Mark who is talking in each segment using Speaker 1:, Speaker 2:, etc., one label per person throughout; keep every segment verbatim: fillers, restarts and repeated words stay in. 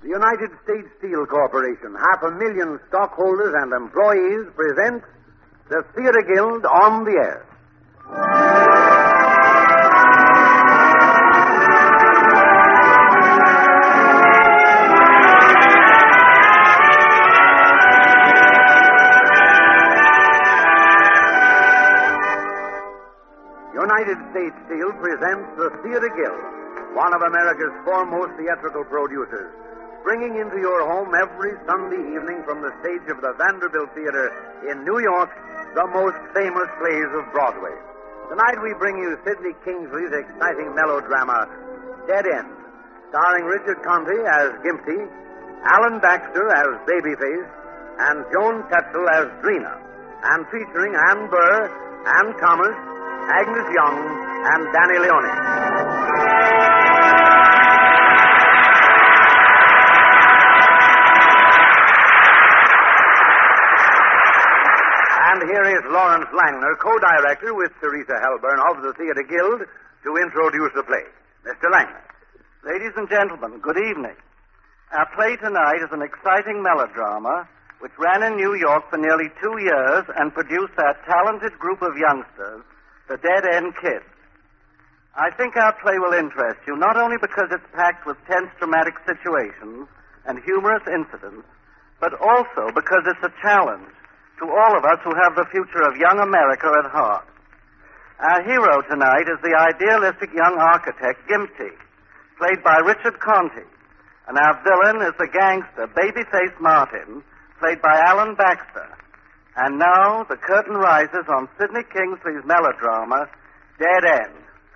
Speaker 1: The United States Steel Corporation, half a million stockholders and employees, presents the Theater Guild on the Air. United States Steel presents the Theater Guild, one of America's foremost theatrical producers, bringing into your home every Sunday evening from the stage of the Vanderbilt Theater in New York the most famous plays of Broadway. Tonight we bring you Sidney Kingsley's exciting melodrama, Dead End, starring Richard Conte as Gimpy, Alan Baxter as Babyface, and Joan Tetzel as Drina, and featuring Ann Burr, Ann Thomas, Agnes Young, and Danny Leone. And here is Lawrence Langner, co-director with Teresa Helburn of the Theater Guild, to introduce the play. Mister Langner.
Speaker 2: Ladies and gentlemen, good evening. Our play tonight is an exciting melodrama which ran in New York for nearly two years and produced that talented group of youngsters, the Dead End Kids. I think our play will interest you, not only because it's packed with tense dramatic situations and humorous incidents, but also because it's a challenge to all of us who have the future of young America at heart. Our hero tonight is the idealistic young architect, Gimpy, played by Richard Conte, and our villain is the gangster, Babyface Martin, played by Alan Baxter. And now the curtain rises on Sidney Kingsley's melodrama, Dead End.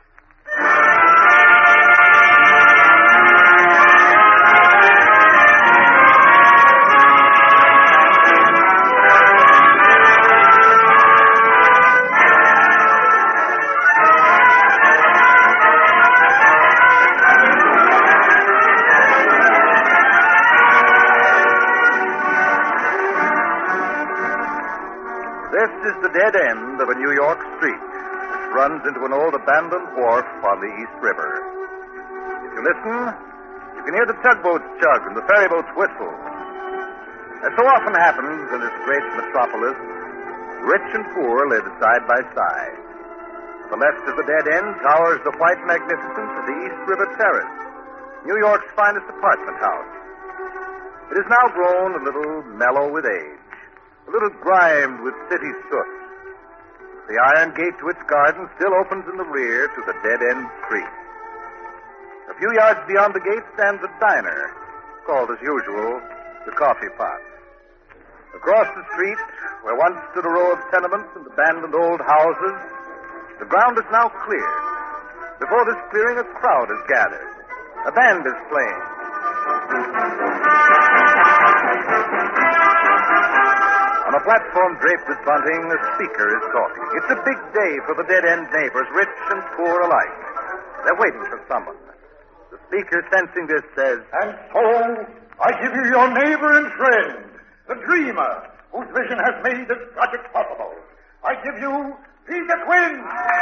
Speaker 3: This is the dead end of a New York street, which runs into an old abandoned wharf on the East River. If you listen, you can hear the tugboats chug and the ferry boats whistle. As so often happens in this great metropolis, rich and poor live side by side. To the left of the dead end towers the white magnificence of the East River Terrace, New York's finest apartment house. It is now grown a little mellow with age, a little grimed with city soot. The iron gate to its garden still opens in the rear to the dead-end street. A few yards beyond the gate stands a diner, called as usual, the Coffee Pot. Across the street, where once stood a row of tenements and abandoned old houses, the ground is now clear. Before this clearing, a crowd has gathered. A band is playing. On a platform draped with bunting, a speaker is talking. It's a big day for the dead-end neighbors, rich and poor alike. They're waiting for someone. The speaker, sensing this, says,
Speaker 4: And so, I give you your neighbor and friend, the dreamer, whose vision has made this project possible. I give you Peter Quinn.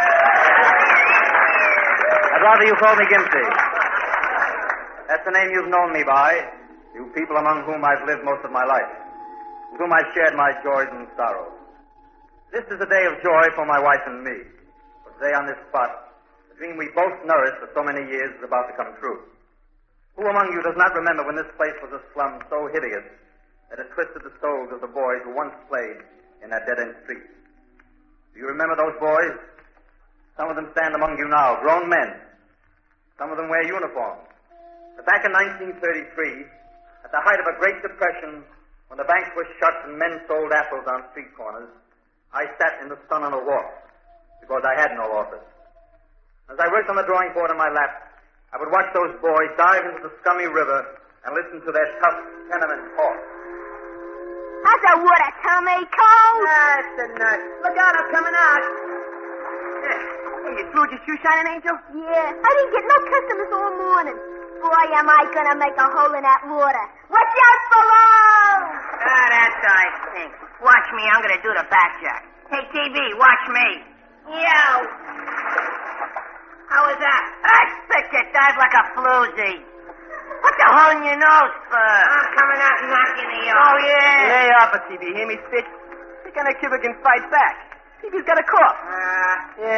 Speaker 5: I'd rather you call me Gimpy. That's the name you've known me by, you people among whom I've lived most of my life, with whom I've shared my joys and sorrows. This is a day of joy for my wife and me. For today on this spot, the dream we both nourished for so many years is about to come true. Who among you does not remember when this place was a slum so hideous that it twisted the souls of the boys who once played in that dead-end street? Do you remember those boys? Some of them stand among you now, grown men. Some of them wear uniforms. But back in nineteen thirty-three, at the height of a Great Depression, when the banks were shut and men sold apples on street corners, I sat in the sun on a wharf because I had no office. As I worked on the drawing board on my lap, I would watch those boys dive into the scummy river and listen to their tough tenement talk.
Speaker 6: How's the water, Tommy? Cold?
Speaker 7: That's the nut. Look out, I'm coming out. Hey, you screwed your shoe shining, Angel?
Speaker 6: Yeah. I didn't get no customers all morning. Boy, am I gonna make a hole in that water. Watch out below!
Speaker 7: Ah, that guy stinks. Watch me, I'm gonna do the back jack. Hey, T V, watch me. Yo! How was that? I picked it. Dive like a floozy. What the hole in your nose for? I'm coming out and knocking you off. Oh, yeah?
Speaker 2: Lay off it, T B. Hear me, Stitch? What kind of kid can fight back? T B's got a cough.
Speaker 7: Uh,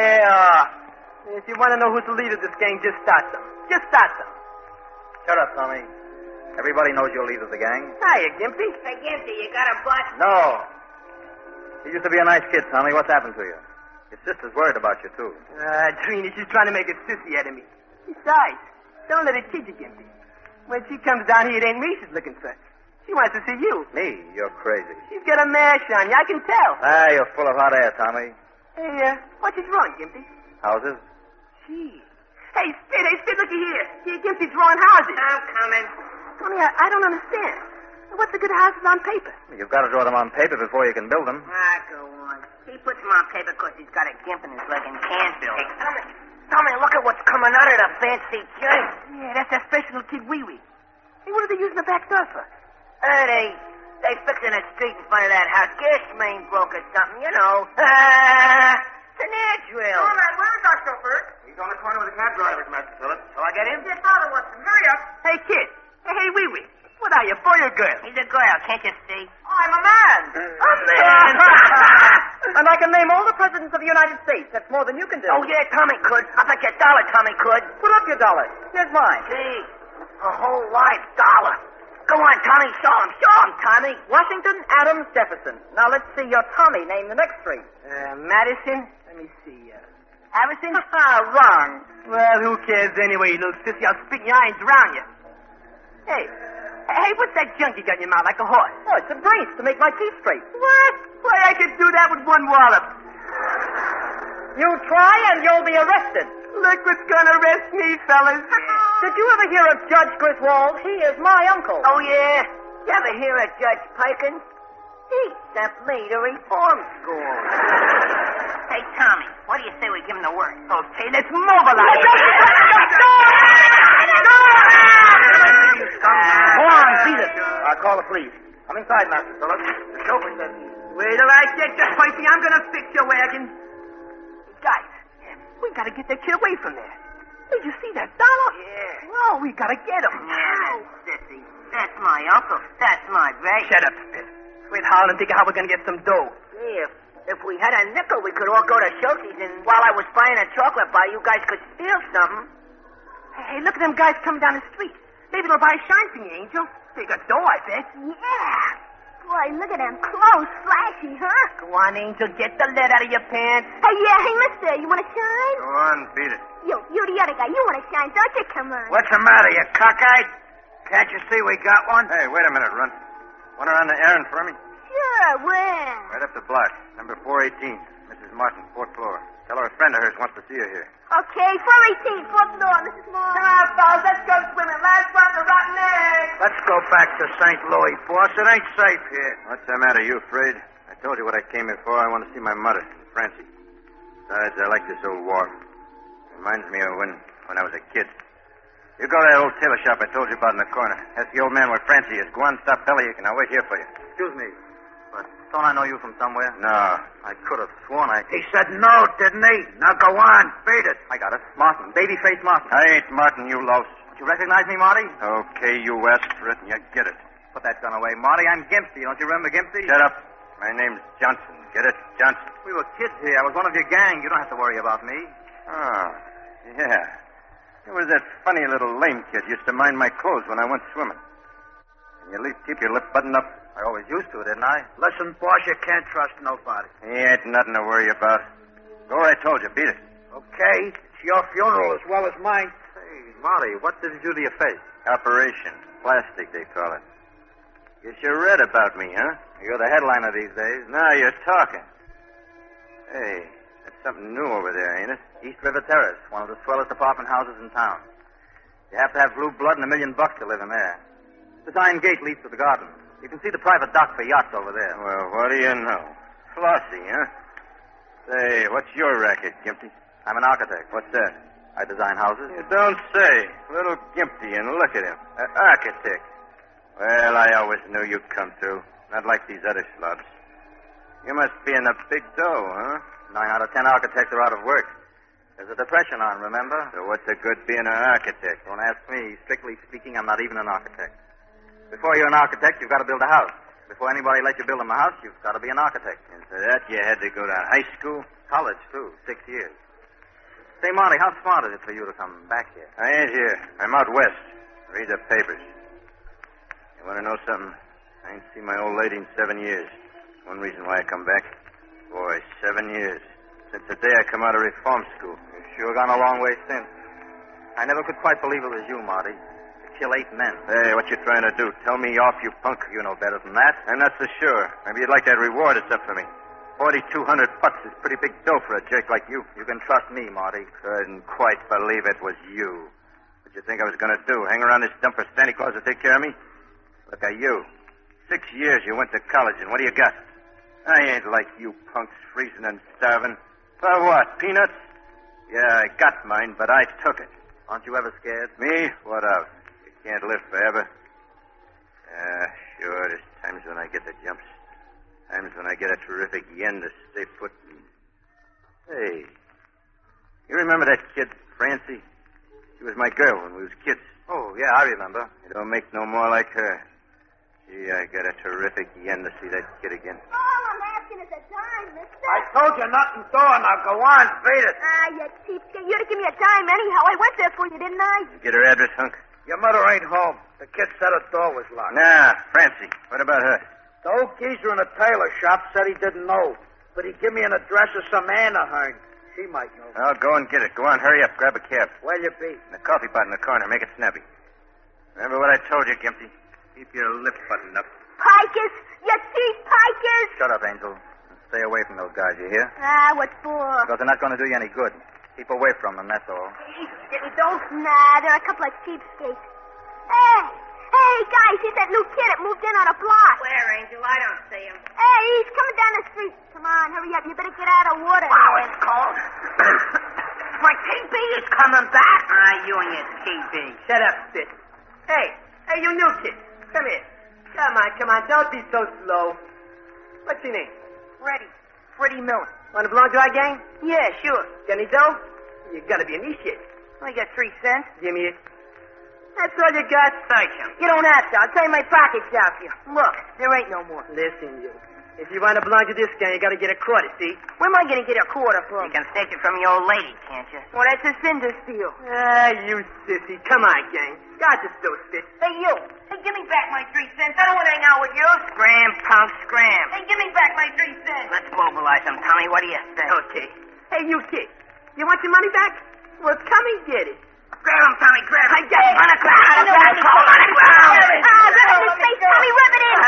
Speaker 2: Yeah. If you want to know who's the leader of this gang, just start some. Just start some.
Speaker 5: Shut up, Tommy. Everybody knows you're leader of the gang.
Speaker 2: Hiya, Gimpy.
Speaker 7: Hey, Gimpy, you got a butt?
Speaker 5: No. You used to be a nice kid, Tommy. What's happened to you? Your sister's worried about you, too.
Speaker 2: Ah, Trini, she's trying to make a sissy out of me. Besides, don't let it kid you, Gimpy. When she comes down here, it ain't me she's looking for. She wants to see you.
Speaker 5: Me? You're crazy.
Speaker 2: She's got a mash on you, I can tell.
Speaker 5: Ah, you're full of hot air, Tommy.
Speaker 2: Hey, uh, what is wrong, Gimpy?
Speaker 5: Houses?
Speaker 2: Gee. Hey, Spit, hey, Spit, looky here. Here, Gimpy's drawing houses.
Speaker 7: I'm coming.
Speaker 2: Tony, I, I don't understand. What's the good of houses on paper?
Speaker 5: You've got to draw them on paper before you can build them.
Speaker 7: Ah, go on. He puts them on paper because he's got a gimp in his leg and can't build. Hey, Tommy, Tommy, look at what's coming out of the fancy joint.
Speaker 2: Yeah, that's that special kid wee-wee. Hey, what are they using the back door for?
Speaker 7: Uh, they, they fixing a street in front of that house. Gas main broke or something, you know. Ah, it's an air drill.
Speaker 4: All right, where's our chauffeur?
Speaker 3: He's on the corner with the cab drivers, Master Phillips. Shall I get him?
Speaker 4: Your father wants him. Hurry up.
Speaker 2: Hey, kid. Hey, hey, wee-wee. What are you, boy or girl?
Speaker 7: He's a girl, can't you see?
Speaker 4: I'm a man.
Speaker 2: A man! And I can name all the presidents of the United States. That's more than you can do.
Speaker 7: Oh, yeah, Tommy could. I bet your dollar Tommy could.
Speaker 2: Put up your dollar. Here's mine.
Speaker 7: Gee, a whole live dollar. Go on, Tommy, show him. Show him, Tommy.
Speaker 2: Washington, Adams, Jefferson. Now, let's see your Tommy. Name the next three. Uh, Madison. Let me see. Uh, Harrison? Wrong. Well, who cares anyway, you little sissy? I'll spit in your eye and drown you. Hey. Hey, what's that junk you got in your mouth like a horse? Oh, it's a brace to make my teeth straight. What? Why, I could do that with one wallop. You try and you'll be arrested. Look what's gonna arrest me, fellas. Did you ever hear of Judge Griswold? He is my uncle.
Speaker 7: Oh, yeah? You ever hear of Judge Perkins? He sent me to reform school. Hey, Tommy, what do you say we give him the work?
Speaker 2: Okay, let's mobilize.
Speaker 4: Go on, beat it. I'll call the police. Come inside, Master Phillips. The chauffeur said...
Speaker 2: Wait till I get you, Percy. I'm gonna fix your wagon. Guys, we gotta get that kid away from there. Did you see that dollar?
Speaker 7: Yeah.
Speaker 2: Oh, we gotta get him.
Speaker 7: Yeah, sissy. That's my uncle. That's my brace.
Speaker 2: Shut up, Spit. Quit howling and think of how we're gonna get some dough.
Speaker 7: Yeah, if, if we had a nickel, we could all go to Schulte's, and while I was buying a chocolate bar, you guys could steal something.
Speaker 2: Hey, look at them guys coming down the street. Maybe they'll buy shine for you, Angel. They got dough, I bet.
Speaker 6: Yeah. Boy, look at them clothes. Flashy, huh?
Speaker 2: Go on, Angel. Get the lead out of your pants.
Speaker 6: Hey, yeah, hey, mister, you want to shine?
Speaker 3: Go on, beat it.
Speaker 6: Yo, you're the other guy. You want to shine, don't you? Come on.
Speaker 4: What's the matter, you cockeyed? Can't you see we got one?
Speaker 3: Hey, wait a minute, Runt. Want to run the errand for me?
Speaker 6: Sure, where?
Speaker 3: Right up the block. Number four eighteen. Missus Martin, fourth floor. Tell her a friend of hers wants to see her here.
Speaker 6: Okay, four eighteen, fourth floor, Missus Moore.
Speaker 2: Come on, fellas. Let's go swimming. Last one, the rotten egg.
Speaker 4: Let's go back to Saint Louis, boss. It ain't safe here.
Speaker 3: What's the matter? You afraid? I told you what I came here for. I want to see my mother, Francie. Besides, I like this old war. Reminds me of when, when I was a kid. You go to that old tailor shop I told you about in the corner. Ask the old man where Francie is. Go on, stop bellyaching. I'll wait here for you.
Speaker 5: Excuse me, but don't I know you from somewhere?
Speaker 3: No.
Speaker 5: I could have sworn I...
Speaker 4: He said no, didn't he? Now go on, beat it.
Speaker 5: I got it. Martin. Babyface Martin.
Speaker 3: I ain't Martin, you louse.
Speaker 5: Don't you recognize me, Marty?
Speaker 3: Okay, you asked for it and you get it.
Speaker 5: Put that gun away. Marty, I'm Gimpsy. Don't you remember Gimpsy?
Speaker 3: Shut up. My name's Johnson. Get it? Johnson.
Speaker 5: We were kids here. I was one of your gang. You don't have to worry about me.
Speaker 3: Oh, yeah. It was that funny little lame kid used to mind my clothes when I went swimming. And you at least keep your lip buttoned up.
Speaker 5: I always used to, didn't I?
Speaker 4: Listen, boss, you can't trust nobody.
Speaker 3: He ain't nothing to worry about. Go where I told you. Beat it.
Speaker 4: Okay, it's your funeral as well as mine.
Speaker 5: Hey, Marty, what did you do to your face?
Speaker 3: Operation. Plastic, they call it. Guess you read about me, huh?
Speaker 5: You're the headliner these days.
Speaker 3: Now you're talking. Hey, that's something new over there, ain't it?
Speaker 5: East River Terrace, one of the swellest apartment houses in town. You have to have blue blood and a million bucks to live in there. The iron gate leads to the garden. You can see the private dock for yachts over there.
Speaker 3: Well, what do you know? Flossy, huh? Say, what's your racket, Gimpy?
Speaker 5: I'm an architect.
Speaker 3: What's that?
Speaker 5: I design houses.
Speaker 3: You don't say. Little Gimpy, and look at him. An architect. Well, I always knew you'd come through. Not like these other slobs. You must be in a big dough, huh?
Speaker 5: Nine out of ten architects are out of work. There's a depression on, remember?
Speaker 3: So what's the good being an architect?
Speaker 5: Don't ask me. Strictly speaking, I'm not even an architect. Before you're an architect, you've got to build a house. Before anybody lets you build them a house, you've got to be an architect.
Speaker 3: And for that, you had to go to high school?
Speaker 5: College, too. Six years. Say, Marty, how smart is it for you to come back here?
Speaker 3: I ain't here. I'm out west. Read the papers. You want to know something? I ain't seen my old lady in seven years. One reason why I come back. Boy, seven years. Since the day I come out of reform school.
Speaker 5: You've sure gone a long way since. I never could quite believe it was you, Marty. To kill eight men.
Speaker 3: Hey, what you trying to do? Tell me off, you punk.
Speaker 5: You know better than that.
Speaker 3: I'm not so sure. Maybe you'd like that reward it's up for me. Forty-two hundred bucks is pretty big dough for a jerk like you.
Speaker 5: You can trust me, Marty.
Speaker 3: Couldn't quite believe it was you. What you think I was going to do? Hang around this dump for Santa Claus to take care of me? Look at you. Six years you went to college, and what do you got? I ain't like you punks, freezing and starving. For what, peanuts? Yeah, I got mine, but I took it.
Speaker 5: Aren't you ever scared?
Speaker 3: Me? What of? You can't live forever. Ah, sure, there's times when I get the jumps. Times when I get a terrific yen to stay put. And... Hey, you remember that kid, Francie? She was my girl when we was kids.
Speaker 5: Oh, yeah, I remember.
Speaker 3: You don't make no more like her. Gee, I got a terrific yen to see that kid again.
Speaker 6: All I'm asking is a dime, mister.
Speaker 4: I told you nothing door. Now go on, beat it.
Speaker 6: Ah, you cheapskate. You'd have given me a dime anyhow. I went there for you, didn't I?
Speaker 3: You get her address, hunk?
Speaker 4: Your mother ain't home. The kid said her door was locked.
Speaker 3: Nah, Francie. What about her?
Speaker 4: The old geezer in the tailor shop said he didn't know, but he give me an address of some Anna Hearn. She might know.
Speaker 3: I'll go and get it. Go on, hurry up. Grab a cab.
Speaker 4: Where'll you be?
Speaker 3: In the coffee pot in the corner. Make it snappy. Remember what I told you, Gimpy? Keep your lip buttoned up.
Speaker 6: Pikers! You thief pikers!
Speaker 5: Shut up, Angel. And stay away from those guys, you hear?
Speaker 6: Ah, what for?
Speaker 5: Because they're not going to do you any good. Keep away from them, that's all.
Speaker 6: Don't. Nah, they're a couple of cheapskates. Hey! Hey, guys, here's that new kid that moved in on a block.
Speaker 7: Where, Angel? I don't see him.
Speaker 6: Hey, he's coming down the street. Come on, hurry up. You better get out of water.
Speaker 7: Wow, it's cold. My T B is coming back. Ah, you and your T B.
Speaker 8: Shut up, Sid. Hey, hey, you new kid. Come here. Come on, come on. Don't be so slow. What's your name?
Speaker 7: Freddie. Freddie Miller.
Speaker 8: Want to belong to our gang?
Speaker 7: Yeah, sure.
Speaker 8: Got any dough? You gotta be initiated.
Speaker 7: I got three cents.
Speaker 8: Give me it. That's all you got?
Speaker 7: Thank you.
Speaker 8: You don't have to. I'll tell you my pockets out for you.
Speaker 7: Look, there ain't no more.
Speaker 8: Listen, you. If you want to belong to this gang, you gotta get a quarter, see?
Speaker 7: Where am I going to get a quarter from? You can snatch it from your old lady, can't you? Well, that's a cinder steal.
Speaker 8: Ah, you sissy. Come on, gang. God, you're so stiff.
Speaker 7: Hey, you. Hey, give me back my three cents. I don't want to hang out with you. Scram, punk, scram. Hey, give me back my three cents. Let's mobilize them, Tommy. What do you say?
Speaker 8: Okay. Hey, you kid. You want your money back? Well, come and get it.
Speaker 7: Grab him, Tommy. Grab him.
Speaker 8: I got it.
Speaker 7: On the ground. On the ground. On the ground.
Speaker 6: Ah, rip it in his face, Tommy. Rip it in.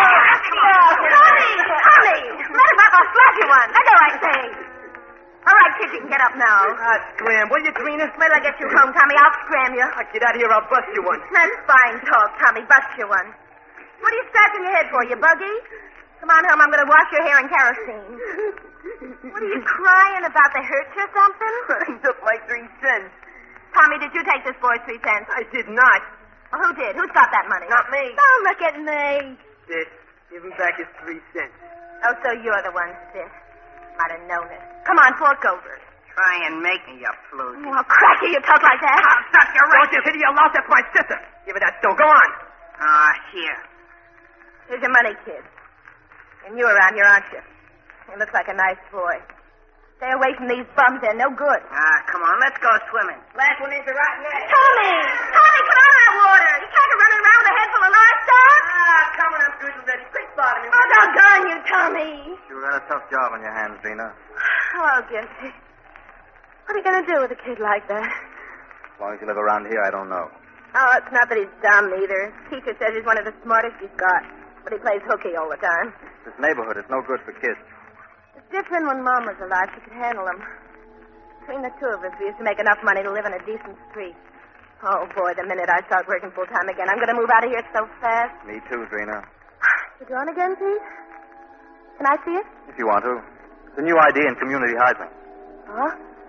Speaker 6: Tommy! Tommy! Let him up. I'll slap you one. That's all right, say. All right, kid, you can get up now.
Speaker 8: Ah, scram. Will you, Trina?
Speaker 6: Wait till I get you home, Tommy. I'll scram you.
Speaker 8: Ah, get out of here. I'll bust you one.
Speaker 6: That's fine talk, Tommy. Bust you one. What are you scratching your head for, you buggy? Come on home. I'm going to wash your hair in kerosene. What are you crying about? They hurt you or something?
Speaker 8: I took my three cents.
Speaker 6: Tommy, did you take this boy's three cents?
Speaker 8: I did not.
Speaker 6: Well, who did? Who's got that money?
Speaker 8: Not me.
Speaker 6: Don't look at me.
Speaker 8: Sis, give him back his three cents.
Speaker 6: Oh, so you're the one, sis. Might have known it. Come on, fork over.
Speaker 7: Try and make me, you floozy.
Speaker 6: Oh, cracky, you talk like that.
Speaker 7: I'll suck your
Speaker 8: Don't you hit your loss. That's my sister. Give her that dough. Go on.
Speaker 7: Ah, here.
Speaker 6: Here's your money, kid. And you around here, aren't you? You look like a nice boy. Stay away from these bums. They're no good.
Speaker 7: Ah, come on. Let's go swimming. Last one is the rotten egg.
Speaker 6: Tommy! Tommy, come out of that water. You can't be running around with a head full of livestock.
Speaker 8: Ah, come on. I'm good and ready. Quick, bottom.
Speaker 6: Oh, doggone you, Tommy.
Speaker 5: Sure got a tough job on your hands, Zena.
Speaker 6: Oh, Gimpy. What are you going to do with a kid like that?
Speaker 5: As long as you live around here, I don't know.
Speaker 6: Oh, it's not that he's dumb, either. Teacher says he's one of the smartest he's got. But he plays hooky all the time.
Speaker 5: This neighborhood is no good for kids.
Speaker 6: It's different when Mom was alive. She could handle him. Between the two of us, we used to make enough money to live in a decent street. Oh, boy, the minute I start working full-time again, I'm going to move out of here so fast.
Speaker 5: Me too, Zena.
Speaker 6: You drawn again, Pete? Can I see it?
Speaker 5: If you want to. It's a new idea in community housing.
Speaker 6: Huh?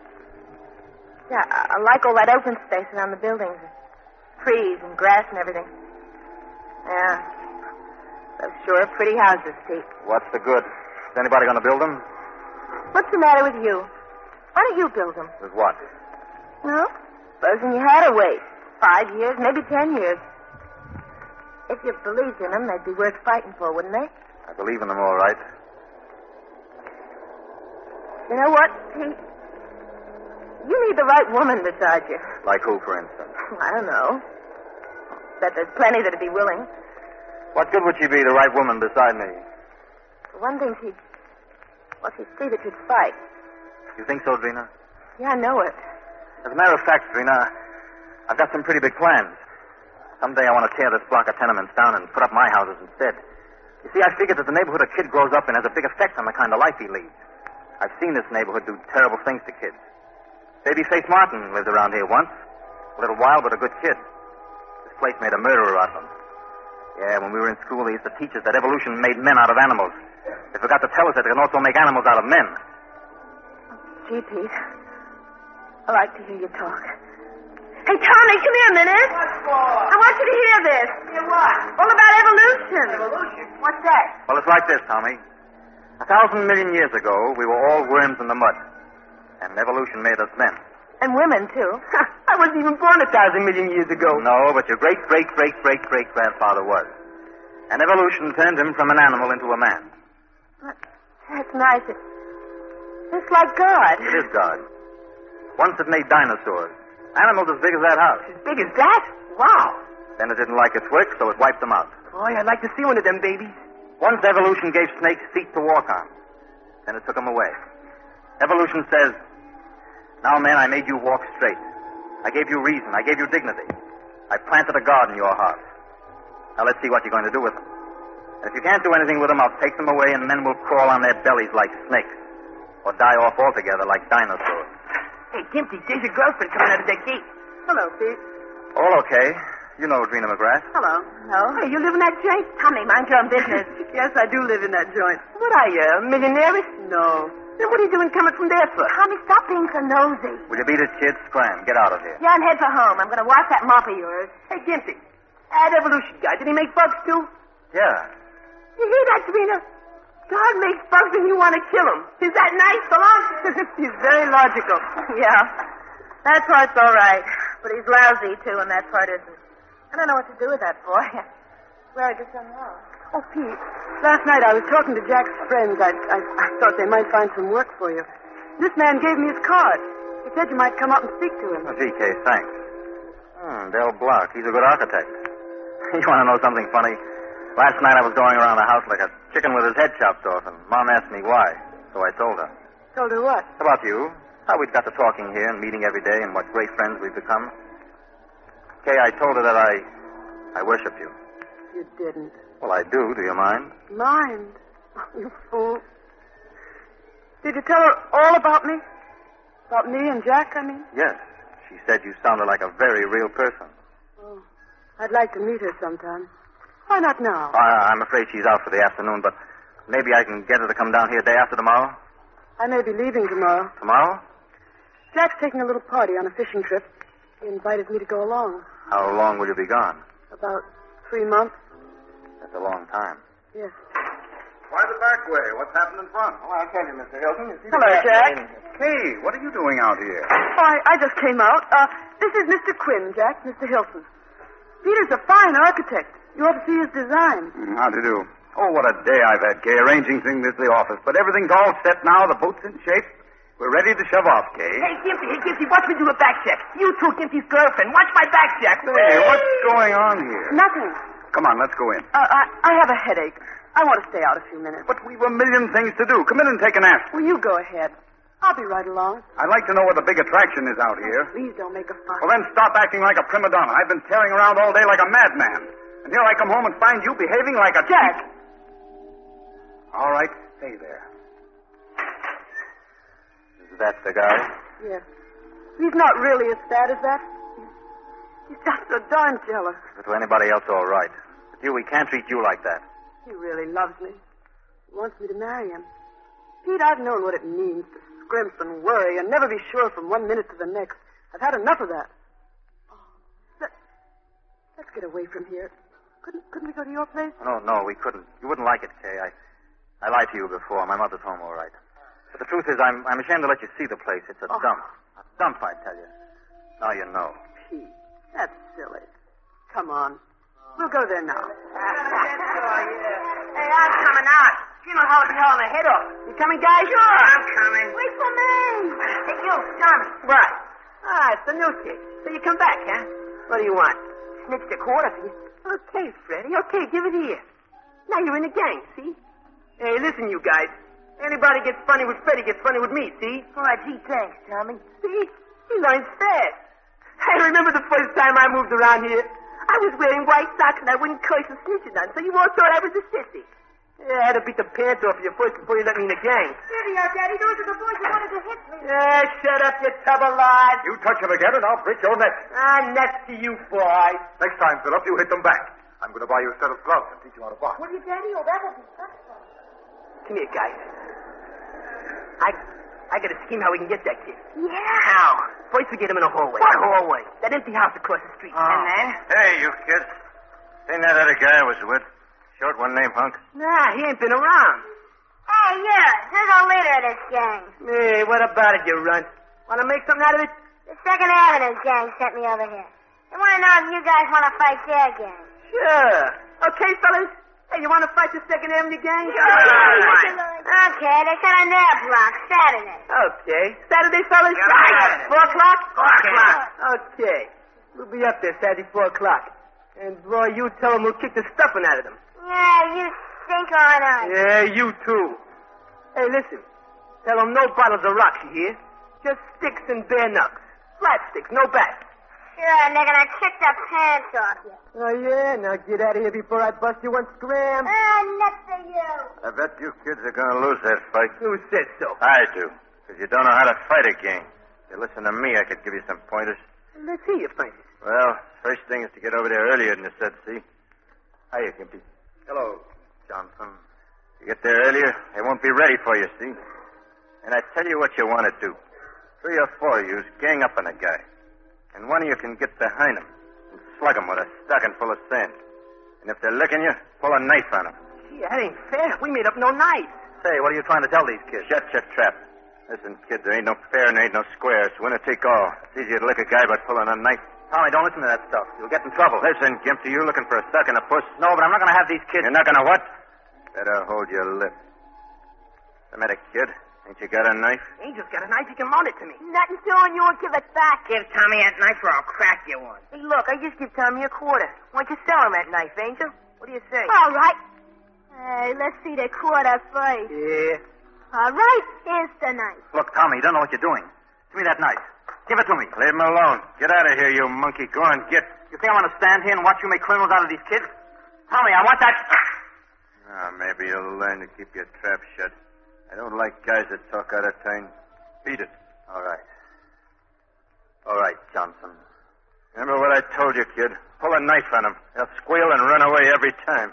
Speaker 6: Yeah, I, I like all that open space around the buildings. Trees and grass and everything. Yeah. Those sure are pretty houses, Pete.
Speaker 5: What's the good? Is anybody going to build them?
Speaker 6: What's the matter with you? Why don't you build them?
Speaker 3: With what?
Speaker 6: No? Supposing you had to wait. Five years, maybe ten years. If you believed in them, they'd be worth fighting for, wouldn't they?
Speaker 3: I believe in them all right.
Speaker 6: You know what, Pete? You need the right woman beside you.
Speaker 3: Like who, for instance?
Speaker 6: I don't know. Bet there's plenty that'd be willing.
Speaker 3: What good would she be, the right woman beside me?
Speaker 6: For one thing, she'd... Well, she'd see that you'd fight.
Speaker 3: You think so, Drina?
Speaker 6: Yeah, I know it.
Speaker 3: As a matter of fact, Drina, I've got some pretty big plans. Someday I want to tear this block of tenements down and put up my houses instead. You see, I figured that the neighborhood a kid grows up in has a big effect on the kind of life he leads. I've seen this neighborhood do terrible things to kids. Babyface Martin lived around here once. A little wild, but a good kid. This place made a murderer out of him. Yeah, when we were in school, they used to teach us that evolution made men out of animals. They forgot to tell us that they can also make animals out of men.
Speaker 6: Gee, Pete. I like to hear you talk. Hey, Tommy, come here a minute.
Speaker 8: What for?
Speaker 6: I want you to hear this.
Speaker 8: Hear what?
Speaker 6: All about evolution.
Speaker 8: Evolution?
Speaker 6: What's that?
Speaker 3: Well, it's like this, Tommy. A thousand million years ago, we were all worms in the mud. And evolution made us men.
Speaker 6: And women, too.
Speaker 8: I wasn't even born a thousand million years ago.
Speaker 3: No, but your great, great, great, great, great grandfather was. And evolution turned him from an animal into a man.
Speaker 6: That's nice. It's just like God.
Speaker 3: It is God. Once it made dinosaurs. Animals as big as that house.
Speaker 8: As big as that? Wow.
Speaker 3: Then it didn't like its work, so it wiped them out.
Speaker 8: Boy, I'd like to see one of them babies.
Speaker 3: Once evolution gave snakes feet to walk on. Then it took them away. Evolution says, now, men, I made you walk straight. I gave you reason. I gave you dignity. I planted a God in your heart. Now, let's see what you're going to do with them. And if you can't do anything with them, I'll take them away and men will crawl on their bellies like snakes. Or die off altogether like dinosaurs.
Speaker 8: Hey, Gimpy, there's your girlfriend coming out of that gate.
Speaker 6: Hello, Pete.
Speaker 3: All okay. You know Drina McGrath.
Speaker 6: Hello. Hello.
Speaker 8: Hey, you live in that joint?
Speaker 6: Tommy, mind your own business.
Speaker 8: Yes, I do live in that joint. What are you, a millionaire? No. Then what are you doing coming from there for?
Speaker 6: Tommy, stop being so nosy.
Speaker 3: Will you beat it, kid? Scram. Get out of here.
Speaker 6: Yeah, and head for home. I'm going to wash that mop of yours.
Speaker 8: Hey, Gimpy, that evolution guy, did he make bugs too?
Speaker 3: Yeah.
Speaker 8: You hear that, Drina? God makes bugs and you want to kill him. Is that nice? So long. He's very logical.
Speaker 6: Yeah. That part's all right. But he's lousy, too, and that part isn't. I don't know what to do with that boy. Where I get some wrong.
Speaker 9: Oh, Pete, last night I was talking to Jack's friends. I, I, I thought they might find some work for you. This man gave me his card. He said you might come up and speak to him.
Speaker 3: Oh, G K, thanks. Hmm, Del Block. He's a good architect. You want to know something funny? Last night I was going around the house like a chicken with his head chopped off, and Mom asked me why. So I told her.
Speaker 9: Told her what?
Speaker 3: About you. How we'd got to talking here and meeting every day and what great friends we've become. Kay, I told her that I... I worship you.
Speaker 9: You didn't.
Speaker 3: Well, I do. Do you mind?
Speaker 9: Mind? Oh, you fool. Did you tell her all about me? About me and Jack, I mean?
Speaker 3: Yes. She said you sounded like a very real person.
Speaker 9: Oh, I'd like to meet her sometime. Why not now?
Speaker 3: I, I'm afraid she's out for the afternoon, but maybe I can get her to come down here day after tomorrow.
Speaker 9: I may be leaving tomorrow.
Speaker 3: Tomorrow?
Speaker 9: Jack's taking a little party on a fishing trip. He invited me to go along.
Speaker 3: How long will you be gone?
Speaker 9: About three months.
Speaker 3: That's a long time.
Speaker 9: Yes.
Speaker 3: Why the back way? What's happened in front? Oh, I'll tell you, Mister Hilton.
Speaker 9: Hello, Jack.
Speaker 3: Hey, what are you doing out here?
Speaker 9: Oh, I, I just came out. Uh, this is Mister Quinn, Jack, Mister Hilton. Peter's a fine architect. You ought to see his design.
Speaker 10: How do you do? Oh, what a day I've had, Kay, arranging things at the office. But everything's all set now. The boat's in shape. We're ready to shove off, Kay.
Speaker 8: Hey, Gimpy, hey, Gimpy, watch me do a back check. You too, Gimpy's girlfriend. Watch my back check.
Speaker 10: Hey, what's going on here?
Speaker 9: Nothing.
Speaker 10: Come on, let's go in.
Speaker 9: Uh, I, I have a headache. I want to stay out a few minutes.
Speaker 10: But we've a million things to do. Come in and take a nap.
Speaker 9: Well, you go ahead. I'll be right along.
Speaker 10: I'd like to know where the big attraction is out here.
Speaker 9: Please don't make a fuss.
Speaker 10: Well, then stop acting like a prima donna. I've been tearing around all day like a madman. And here I come home and find you behaving like a...
Speaker 9: Jack!
Speaker 10: All right, stay there.
Speaker 3: Is that the guy?
Speaker 9: Yes. He's not really as bad as that. He's just so darn jealous.
Speaker 3: But to anybody else, all right. But you, we can't treat you like that.
Speaker 9: He really loves me. He wants me to marry him. Pete, I've known what it means to scrimp and worry and never be sure from one minute to the next. I've had enough of that. Oh, let, let's get away from here. Couldn't, couldn't we go to your place?
Speaker 3: No, no, we couldn't. You wouldn't like it, Kay. I, I lied to you before. My mother's home, all right.
Speaker 5: But the truth is, I'm, I'm ashamed to let you see the place. It's a
Speaker 9: Oh.
Speaker 5: dump. A dump, I tell you. Now you know.
Speaker 9: Pete, that's silly. Come on. We'll go there now.
Speaker 7: Hey, I'm coming out. You know how to hold my head off.
Speaker 9: You coming, guys?
Speaker 7: Sure, I'm coming. Wait for me. Hey, you, Tommy.
Speaker 8: What? Ah, it's the new kid. So you come back, huh? What do you want?
Speaker 7: Snitched a quarter for you.
Speaker 8: Okay, Freddie. Okay, give it here. Now you're in the gang, see? Hey, listen, you guys. Anybody gets funny with Freddie gets funny with me, see?
Speaker 7: Oh, gee, thanks, Tommy.
Speaker 8: See? He learns fast. I remember the first time I moved around here. I was wearing white socks and I wouldn't curse or snitch none, so you all thought I was a sissy. Yeah, I had to beat the pants off you first before you let me in the gang.
Speaker 7: Steady out, Daddy. Those are the boys who wanted to hit me.
Speaker 8: Yeah, shut up, you tubber lad.
Speaker 4: You touch him again and I'll break your neck.
Speaker 8: Ah, nuts to you, boy.
Speaker 4: Next time, Philip, you hit them back. I'm going to buy you a set of gloves and teach you how to box.
Speaker 7: Will you, Daddy? Oh, that will be fun.
Speaker 8: Come here, guys. I I got a scheme how we can get that kid.
Speaker 7: Yeah.
Speaker 8: How? First we get him in a hallway.
Speaker 7: What hallway?
Speaker 8: That empty house across the street.
Speaker 7: And then?
Speaker 3: Hey, you kids. Ain't that other guy I was with? Short one named Hunk?
Speaker 8: Nah, he ain't been around.
Speaker 7: Hey, yeah. There's a leader of this gang.
Speaker 8: Hey, what about it, you runt? Want to make something out of it?
Speaker 7: The Second Avenue gang sent me over here. They want to know if you guys want to fight their gang.
Speaker 8: Sure. Okay, fellas. Hey, you want to fight the Second Avenue gang?
Speaker 7: Okay, they said on their block, Saturday.
Speaker 8: Okay. Saturday, fellas?
Speaker 7: Right.
Speaker 8: Four o'clock?
Speaker 7: Four o'clock.
Speaker 8: Okay. We'll be up there Saturday, four o'clock. And, boy, you tell them we'll kick the stuffing out of them.
Speaker 7: Yeah, you think or not.
Speaker 8: Yeah, you too. Hey, listen. Tell them no bottles of rocks, you hear? Just sticks and bare knucks. Flat sticks, no bats.
Speaker 7: Sure, and they're going to kick the pants off you.
Speaker 8: Oh, yeah? Now get out of here before I bust you one scram.
Speaker 7: Ah, nuts to you.
Speaker 3: I bet you kids are going to lose that fight.
Speaker 8: Who says so?
Speaker 3: I do. Because you don't know how to fight a game. If you listen to me, I could give you some pointers.
Speaker 8: Let's hear you, Francis.
Speaker 3: Well, first thing is to get over there earlier than you said, see? Hiya, Gimpy.
Speaker 1: Hello.
Speaker 3: Johnson. You get there earlier, they won't be ready for you, see? And I tell you what you want to do. Three or four of you gang up on a guy. And one of you can get behind him and slug him with a stocking full of sand. And if they're licking you, pull a knife on him.
Speaker 8: Gee, that ain't fair. We made up no knife.
Speaker 5: Say, what are you trying to tell these kids?
Speaker 3: Shut your trap. Listen, kid, there ain't no fair and there ain't no square. It's winner take all. It's easier to lick a guy by pulling a knife.
Speaker 5: Tommy, don't listen to that stuff. You'll get in trouble.
Speaker 3: Listen, Gimpy, you looking for a suck in a puss?
Speaker 5: No, but I'm not going to have these kids...
Speaker 3: You're not going to what? Better hold your lip. What's the matter, kid? Ain't you got a knife?
Speaker 8: Angel's got a knife. He can mount it to me.
Speaker 7: Nothing doing. You won't give it back.
Speaker 11: Give Tommy that knife or I'll crack you one.
Speaker 7: Hey, look, I just give Tommy a quarter. Why don't you sell him that knife, Angel? What do you say?
Speaker 6: All right. Hey, let's see the quarter first.
Speaker 8: Yeah.
Speaker 6: All right, here's the knife.
Speaker 5: Look, Tommy, you don't know what you're doing. Give me that knife. Give it to me.
Speaker 3: Leave him alone. Get out of here, you monkey. Go on, get.
Speaker 5: You think I'm going to stand here and watch you make criminals out of these kids? Tommy, I want that...
Speaker 3: Ah, maybe you'll learn to keep your trap shut. I don't like guys that talk out of turn. Beat it.
Speaker 5: All right. All right, Johnson.
Speaker 3: Remember what I told you, kid. Pull a knife on them. They'll squeal and run away every time.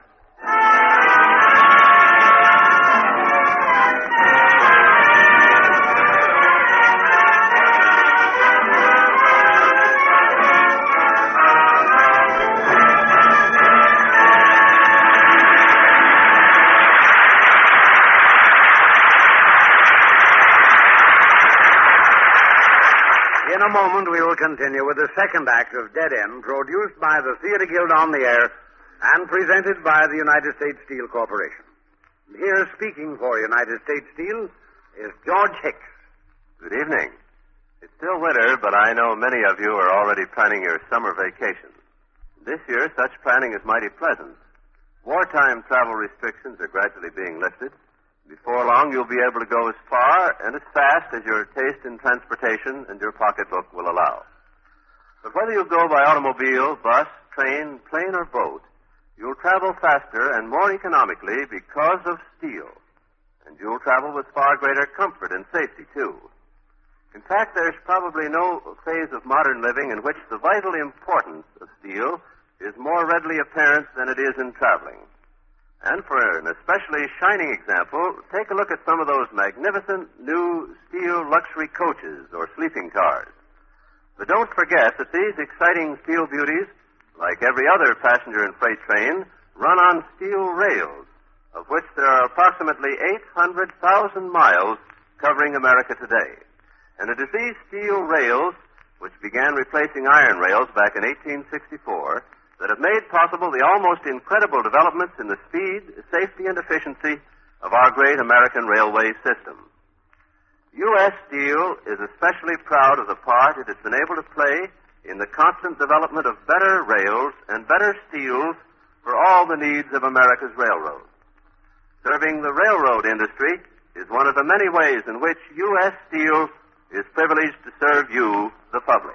Speaker 1: In a moment, we will continue with the second act of Dead End, produced by the Theater Guild on the Air and presented by the United States Steel Corporation. Here, speaking for United States Steel, is George Hicks.
Speaker 12: Good evening. It's still winter, but I know many of you are already planning your summer vacations. This year, such planning is mighty pleasant. Wartime travel restrictions are gradually being lifted. Before long, you'll be able to go as far and as fast as your taste in transportation and your pocketbook will allow. But whether you go by automobile, bus, train, plane, or boat, you'll travel faster and more economically because of steel. And you'll travel with far greater comfort and safety, too. In fact, there's probably no phase of modern living in which the vital importance of steel is more readily apparent than it is in traveling. And for an especially shining example, take a look at some of those magnificent new steel luxury coaches or sleeping cars. But don't forget that these exciting steel beauties, like every other passenger and freight train, run on steel rails, of which there are approximately eight hundred thousand miles covering America today. And it is these steel rails, which began replacing iron rails back in eighteen sixty-four, that have made possible the almost incredible developments in the speed, safety, and efficiency of our great American railway system. U S Steel is especially proud of the part it has been able to play in the constant development of better rails and better steels for all the needs of America's railroads. Serving the railroad industry is one of the many ways in which U S Steel is privileged to serve you, the public.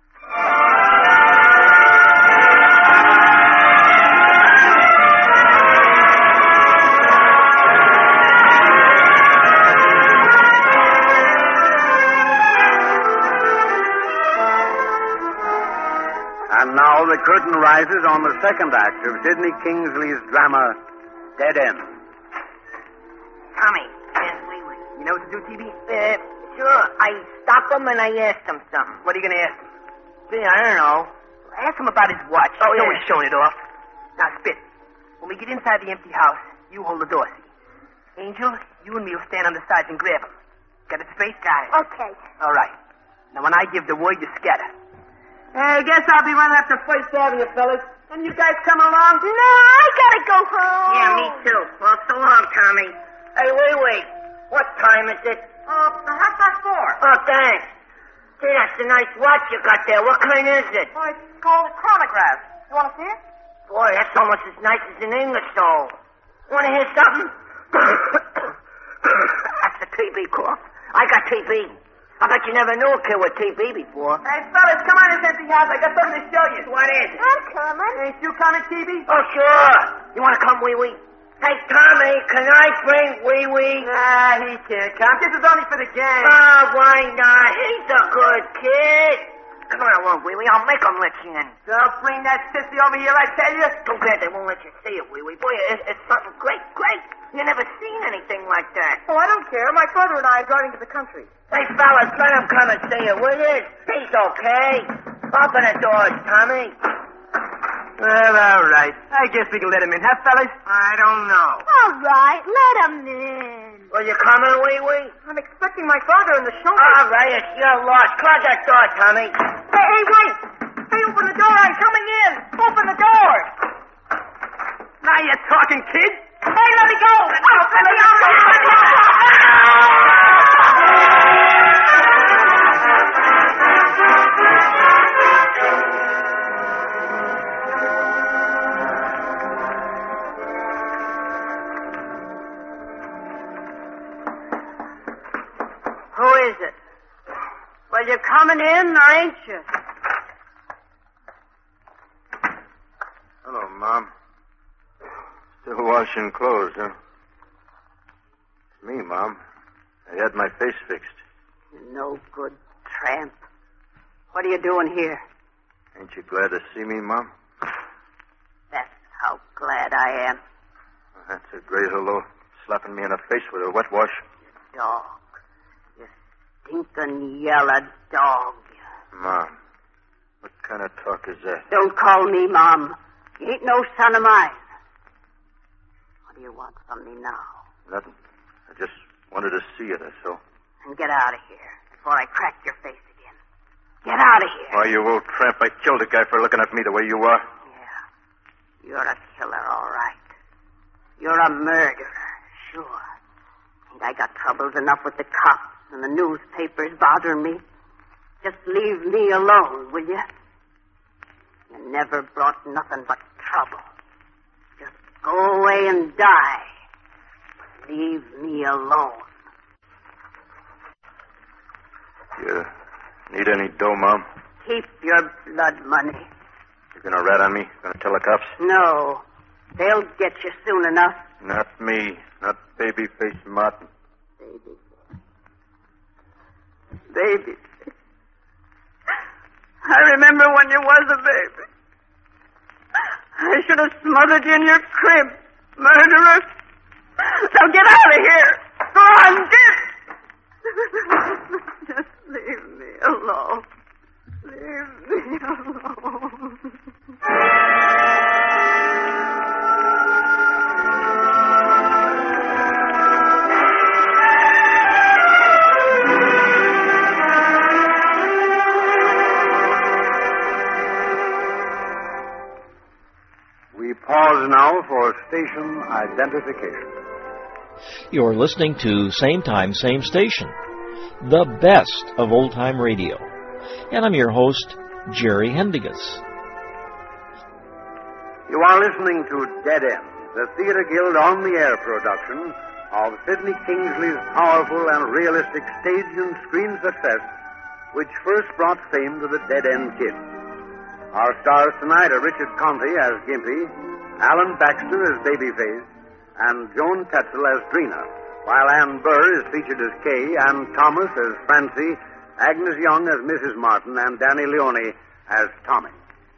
Speaker 1: And now the curtain rises on the second act of Sidney Kingsley's drama, Dead End.
Speaker 11: Tommy, yes, wait, wait. You know what to do, T B? Uh, sure. I stopped him and I asked him something. What are you going to ask him? Gee, I don't know. Ask him about his watch. Oh, yeah. Always showing it off. Now, Spit, when we get inside the empty house, you hold the door, see? Angel, you and me will stand on the sides and grab him. Got it straight? Got it.
Speaker 6: Okay.
Speaker 11: All right. Now, when I give the word, you scatter.
Speaker 8: I guess I'll be running up to First Avenue, fellas. And you guys coming along?
Speaker 6: No, I gotta go home.
Speaker 7: Yeah, me too. Well, so long, Tommy. Hey, wait, wait. What time is it?
Speaker 8: Uh, half past four.
Speaker 7: Oh, thanks. Gee, that's a nice watch you got there. What kind is it?
Speaker 8: Oh, it's called a chronograph. You want to see it?
Speaker 7: Boy, that's almost as nice as an Ingersoll. Want to hear something? That's a T B cough. I got T B. I bet you never knew a kid with T B before.
Speaker 8: Hey, fellas, come on in this empty house. I got something to show you. What is it?
Speaker 6: I'm coming.
Speaker 8: Ain't you coming, T B?
Speaker 7: Oh, sure. You want to come, Wee Wee? Hey, Tommy, can I bring Wee Wee?
Speaker 8: Nah, he can't come. This is only for the gang.
Speaker 7: Oh, why not? He's a good kid. Come on along, Wee Wee. I'll make him let you in.
Speaker 8: Don't bring that sissy over here, I tell you.
Speaker 7: Too bad they won't let you see it, Wee Wee. Boy, it's, it's something great, great. You never seen anything like that.
Speaker 8: Oh, I don't care. My father and I are driving to the country.
Speaker 7: Hey, fellas, let him come and see it, will you? He's okay. Open the doors, Tommy.
Speaker 8: Well, all right. I guess we can let him in, huh, fellas?
Speaker 7: I don't know.
Speaker 6: All right, let him in.
Speaker 7: Well, you coming, Wee Wee?
Speaker 8: I'm expecting my father in the show.
Speaker 7: All right, it's your loss. Close that door, Tommy.
Speaker 8: Hey, hey, wait. Hey, open the door. I'm coming in. Open the door. Now you're talking, kid. Hey, let me go. Oh, let me out. Let me out.
Speaker 11: Who is it? Well, you're coming in, or ain't you?
Speaker 3: Hello, Mom. Still washing clothes, huh? It's me, Mom. I had my face fixed.
Speaker 11: You no good tramp. What are you doing here?
Speaker 3: Ain't you glad to see me, Mom?
Speaker 11: That's how glad I am.
Speaker 3: That's a great hello. Slapping me in the face with a wet wash.
Speaker 11: You dog. You stinking yellow dog.
Speaker 3: Mom, what kind of talk is that?
Speaker 11: Don't call me Mom. You ain't no son of mine. What do you want from me now?
Speaker 3: Nothing. I just wanted to see you, that's all.
Speaker 11: And get out of here before I crack your face again. Get out of here.
Speaker 3: Why, you old tramp, I killed a guy for looking at me the way you are.
Speaker 11: Yeah. You're a killer, all right. You're a murderer, sure. And I got troubles enough with the cops and the newspapers bothering me. Just leave me alone, will you? You never brought nothing but trouble. Just go away and die. But leave me alone.
Speaker 3: You need any dough, Mom?
Speaker 11: Keep your blood money.
Speaker 3: You gonna rat on me? Gonna tell the cops?
Speaker 11: No. They'll get you soon enough.
Speaker 3: Not me. Not baby-faced Martin.
Speaker 11: Baby. Baby. I remember when you was a baby. I should have smothered you in your crib, murderer. Now get out of here. Go on, get. Just leave me alone. Leave me alone.
Speaker 10: call for station identification.
Speaker 13: You're listening to Same Time, Same Station, the best of old-time radio. And I'm your host, Jerry Hendigas.
Speaker 1: You are listening to Dead End, the Theatre Guild on-the-air production of Sidney Kingsley's powerful and realistic stage and screen success, which first brought fame to the Dead End Kids. Our stars tonight are Richard Conte as Gimpy, Alan Baxter as Babyface, and Joan Tetzel as Drina, while Ann Burr is featured as Kay, and Thomas as Francie, Agnes Young as Missus Martin, and Danny Leone as Tommy.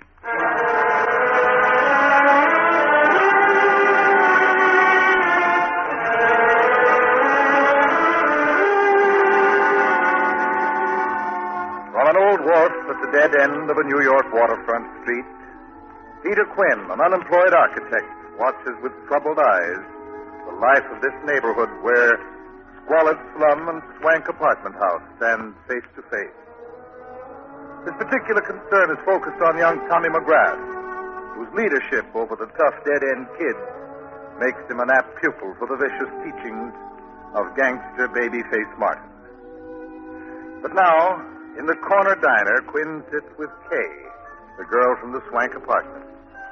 Speaker 3: From an old wharf at the dead end of a New York waterfront street, Peter Quinn, an unemployed architect, watches with troubled eyes the life of this neighborhood where squalid slum and swank apartment house stand face to face. His particular concern is focused on young Tommy McGrath, whose leadership over the tough dead-end kids makes him an apt pupil for the vicious teachings of gangster Babyface Martin. But now, in the corner diner, Quinn sits with Kay, the girl from the swank apartment.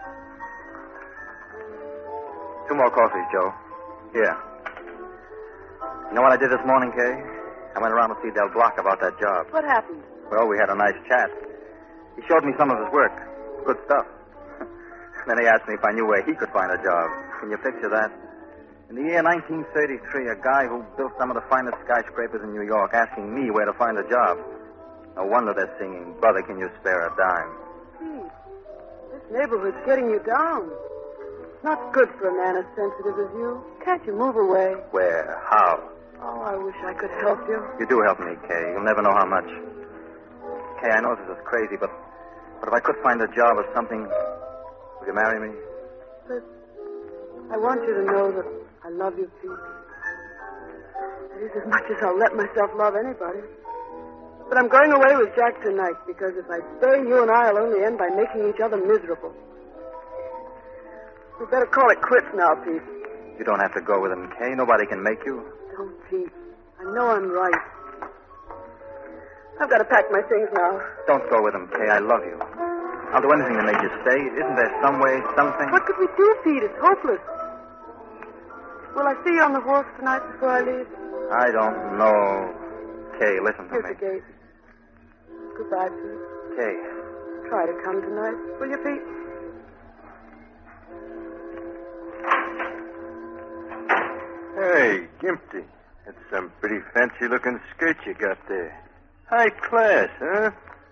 Speaker 5: Two more coffees, Joe. Here. You know what I did this morning, Kay? I went around to see Del Block about that job.
Speaker 9: What happened?
Speaker 5: Well, we had a nice chat. He showed me some of his work. Good stuff. Then he asked me if I knew where he could find a job. Can you picture that? In the year nineteen thirty-three, a guy who built some of the finest skyscrapers in New York asking me where to find a job. No wonder they're singing, Brother, Can You Spare a Dime?
Speaker 9: Pete, this neighborhood's getting you down. It's not good for a man as sensitive as you. Can't you move away?
Speaker 5: Where? How?
Speaker 9: Oh, I wish I could help you.
Speaker 5: You do help me, Kay. You'll never know how much. Kay, I know this is crazy, but but if I could find a job or something, would you marry me?
Speaker 9: But I want you to know that I love you, Pete. That is as much as I'll let myself love anybody. But I'm going away with Jack tonight, because if I stay, you and I will only end by making each other miserable. We better call it quits now, Pete.
Speaker 5: You don't have to go with him, Kay. Nobody can make you.
Speaker 9: Don't, Pete. I know I'm right. I've got to pack my things now.
Speaker 5: Don't go with him, Kay. I love you. I'll do anything to make you stay. Isn't there some way, something?
Speaker 9: What could we do, Pete? It's hopeless. Will I see you on the wharf tonight before I leave?
Speaker 5: I don't know. Kay, listen to
Speaker 9: Here's
Speaker 5: me.
Speaker 9: the gate. Goodbye, Pete.
Speaker 5: Kay.
Speaker 9: Try to come tonight, will you, Pete?
Speaker 14: Hey, Gimpy. That's some pretty fancy-looking skirt you got there. High class, huh?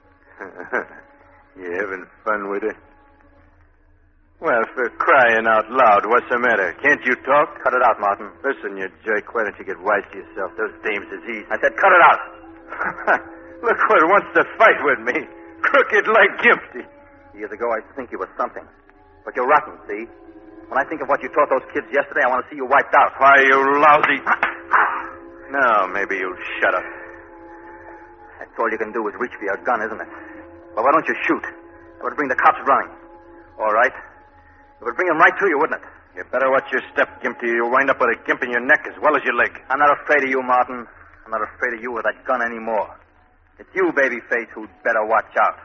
Speaker 14: You having fun with it? Well, for crying out loud, what's the matter? Can't you talk?
Speaker 5: Cut it out, Martin.
Speaker 14: Listen, you jerk, why don't you get wise to yourself? Those dames is easy.
Speaker 5: I said cut it out.
Speaker 14: Look what wants to fight with me. Crooked like Gimpy.
Speaker 5: Years ago, I think you were something. But you're rotten, see? When I think of what you taught those kids yesterday, I want to see you wiped out.
Speaker 14: Why, you lousy... Now, maybe you'll shut up.
Speaker 5: That's all you can do is reach for your gun, isn't it? Well, why don't you shoot? That would bring the cops running. All right. It would bring them right to you, wouldn't it?
Speaker 14: You better watch your step, Gimpy. You'll wind up with a gimp in your neck as well as your leg.
Speaker 5: I'm not afraid of you, Martin. I'm not afraid of you with that gun anymore. It's you, Babyface, who'd better watch out.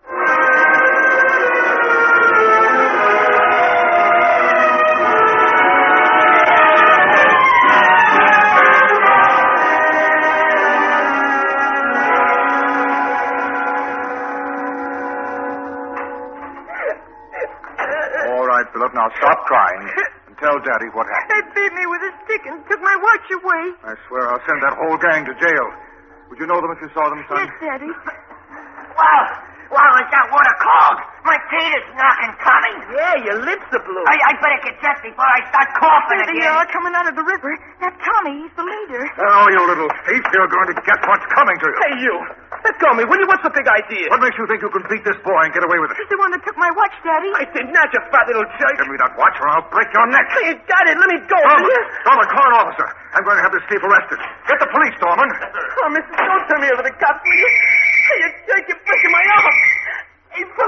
Speaker 10: Philip, now stop crying and tell Daddy what happened.
Speaker 8: They beat me with a stick and took my watch away.
Speaker 10: I swear I'll send that whole gang to jail. Would you know them if you saw them, son?
Speaker 8: Yes, Daddy.
Speaker 7: Wow. Wow, is that water cold? My teeth is knocking, Tommy.
Speaker 8: Yeah, your lips are blue.
Speaker 7: I, I better get dressed before I start coughing
Speaker 8: There they
Speaker 7: again.
Speaker 8: are, coming out of the river. That's Tommy. He's the leader.
Speaker 10: Oh, you little thief. You're going to get what's coming to you.
Speaker 8: Hey, you. Let go of me, will you? What's the big idea?
Speaker 10: What makes you think you can beat this boy and get away with it?
Speaker 8: He's the one that took my watch, Daddy. I did not, you fat little jerk.
Speaker 10: Give me that watch or I'll break your neck.
Speaker 8: Hey, you got it. Let me go.
Speaker 10: Dorman, Dorman, call an officer. I'm going to have this thief arrested. Get the police, Dorman.
Speaker 8: Oh, mister, don't turn me over the cops, will you? Hey, you jerk, you're breaking my arm. Hey, fellas,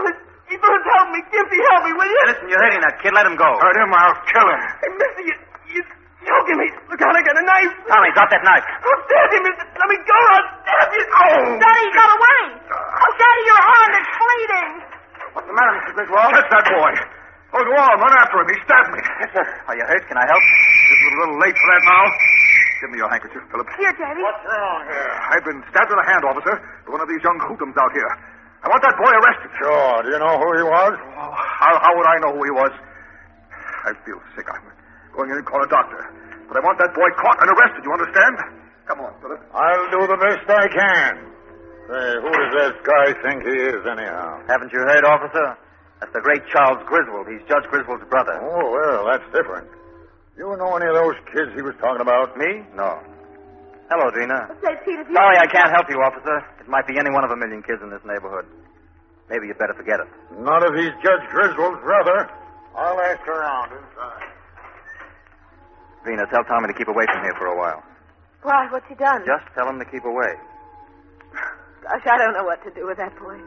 Speaker 8: He must help me. Gimpy, help me, will you?
Speaker 5: Listen, you're hurting that kid. Let him go.
Speaker 14: Hurt him, I'll kill him.
Speaker 8: Hey, mister, you, you choking me. Look out, I got a knife.
Speaker 5: Tommy, drop that knife.
Speaker 8: I'll stab you, mister. Let me go. I'll stab you. Oh.
Speaker 6: Daddy, you got away. Oh, Daddy, your hand is bleeding.
Speaker 5: What's the matter, Mister Griswold?
Speaker 14: Catch that boy. Oh, go on. Run after him. He stabbed me.
Speaker 5: Yes, sir. Are you hurt? Can I help?
Speaker 14: This is a little late for that now. Give me your handkerchief, Philip.
Speaker 6: Here, Daddy.
Speaker 4: What's wrong here?
Speaker 14: I've been stabbed in the hand, officer, by one of these young hoodlums out here. I want that boy arrested.
Speaker 4: Sure. Do you know who he was?
Speaker 14: Oh, how, how would I know who he was? I feel sick. I'm going in and call a doctor. But I want that boy caught and arrested, you understand? Come on, Philip.
Speaker 4: I'll do the best I can. Say, who does that guy think he is, anyhow?
Speaker 5: Haven't you heard, officer? That's the great Charles Griswold. He's Judge Griswold's brother.
Speaker 4: Oh, well, that's different. You know any of those kids he was talking about?
Speaker 5: Me? No. Hello, Drina.
Speaker 6: Say, Pete, if you...
Speaker 5: Sorry I can't help you, officer. It might be any one of a million kids in this neighborhood. Maybe you'd better forget it.
Speaker 4: Not if he's Judge Griswold's brother. I'll ask around inside.
Speaker 5: Drina, tell Tommy to keep away from here for a while.
Speaker 6: Why, what's he done?
Speaker 5: Just tell him to keep away.
Speaker 6: Gosh, I don't know what to do with that boy.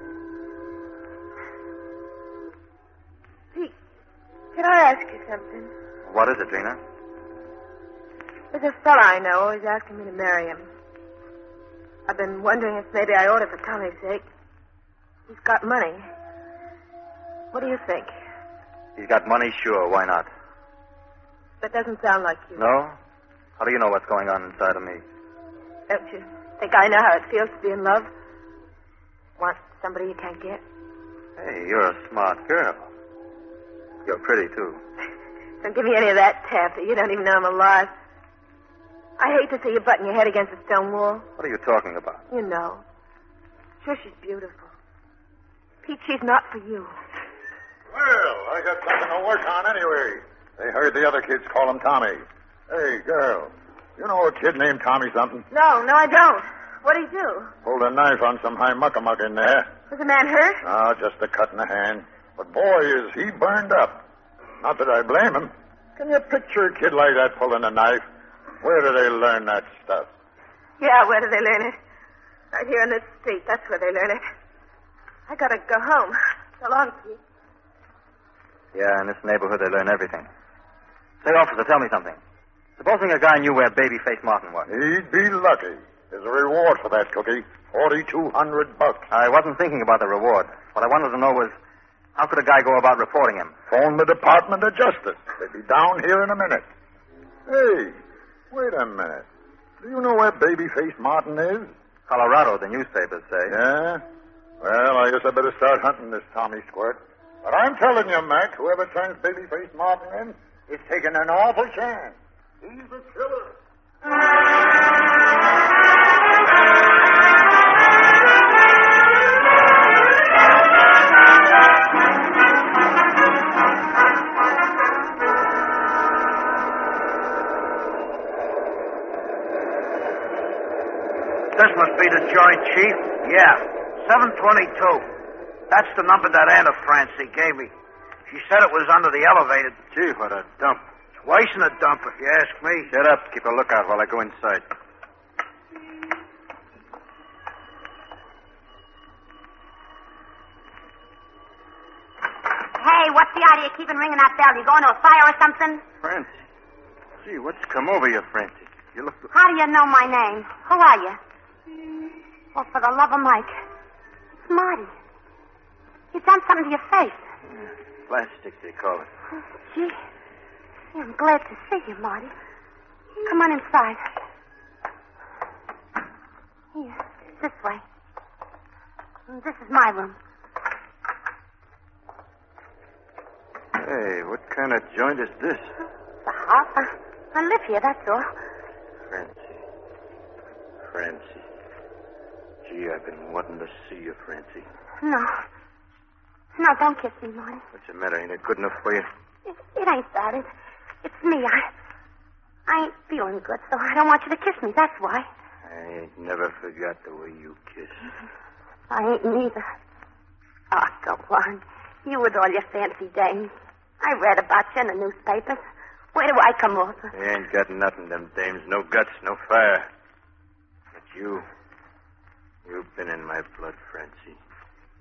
Speaker 6: Pete, can I ask you something?
Speaker 5: What is it, Drina?
Speaker 6: There's a fella I know who's asking me to marry him. I've been wondering if maybe I ought to for Tommy's sake. He's got money. What do you think?
Speaker 5: He's got money, sure. Why not?
Speaker 6: That doesn't sound like you.
Speaker 5: No? How do you know what's going on inside of me?
Speaker 6: Don't you think I know how it feels to be in love? Want somebody you can't get?
Speaker 5: Hey, you're a smart girl. You're pretty, too.
Speaker 6: Don't give me any of that taffy. You don't even know I'm alive. I hate to see you butting your head against a stone wall.
Speaker 5: What are you talking about?
Speaker 6: You know. Sure, she's beautiful. Pete, she's not for you.
Speaker 4: Well, I got something to work on anyway. They heard the other kids call him Tommy. Hey, girl, you know a kid named Tommy something?
Speaker 6: No, no, I don't. What'd he do?
Speaker 4: Pulled a knife on some high muckamuck in there.
Speaker 6: Was the man hurt?
Speaker 4: No, just a cut in the hand. But boy, is he burned up. Not that I blame him. Can you picture a kid like that pulling a knife? Where do they learn that stuff?
Speaker 6: Yeah, where do they learn it? Right here in this street. That's where they learn it. I gotta go home. So long, Pete.
Speaker 5: Yeah, in this neighborhood they learn everything. Say, officer, tell me something. Supposing a guy knew where Babyface Martin was.
Speaker 4: He'd be lucky. There's a reward for that, Cookie. Forty-two hundred bucks.
Speaker 5: I wasn't thinking about the reward. What I wanted to know was, how could a guy go about reporting him?
Speaker 4: Phone the Department of Justice. They'd be down here in a minute. Hey, wait a minute. Do you know where Babyface Martin is?
Speaker 5: Colorado, the newspapers say.
Speaker 4: Yeah? Well, I guess I better start hunting this Tommy Squirt. But I'm telling you, Mac, whoever turns Babyface Martin in is taking an awful chance. He's a killer.
Speaker 15: This must be the Joint Chief. Yeah, seven twenty-two. That's the number that Anna Francie gave me. She said it was under the elevated.
Speaker 5: Gee, what a dump.
Speaker 15: It's worse than a dump, if you ask me.
Speaker 5: Shut up. Keep a lookout while I go inside.
Speaker 11: Hey, what's the idea of keeping ringing that bell? You going to a fire or something?
Speaker 10: Francie. Gee, what's come over you, Francie? You look...
Speaker 11: How do you know my name? Who are you? Oh, for the love of Mike. It's Marty. You've done something to your face.
Speaker 10: Yeah, plastic, they call it.
Speaker 11: Oh, gee. Yeah, I'm glad to see you, Marty. Come on inside. Here, this way. And this is my room.
Speaker 10: Hey, what kind of joint is this?
Speaker 11: The house? I, I live here, that's all.
Speaker 10: Francie. Francie. Gee, I've been wanting to see you, Francie.
Speaker 11: No. No, don't kiss me, Marty.
Speaker 10: What's the matter? Ain't it good enough for you?
Speaker 11: It, it ain't that. It, it's me. I, I ain't feeling good, so I don't want you to kiss me. That's why.
Speaker 10: I ain't never forgot the way you kiss.
Speaker 11: I ain't neither. Oh, go on. You with all your fancy dames. I read about you in the newspapers. Where do I come off?
Speaker 10: You ain't got nothing, them dames. No guts, no fire. But you... You've been in my blood, Francie.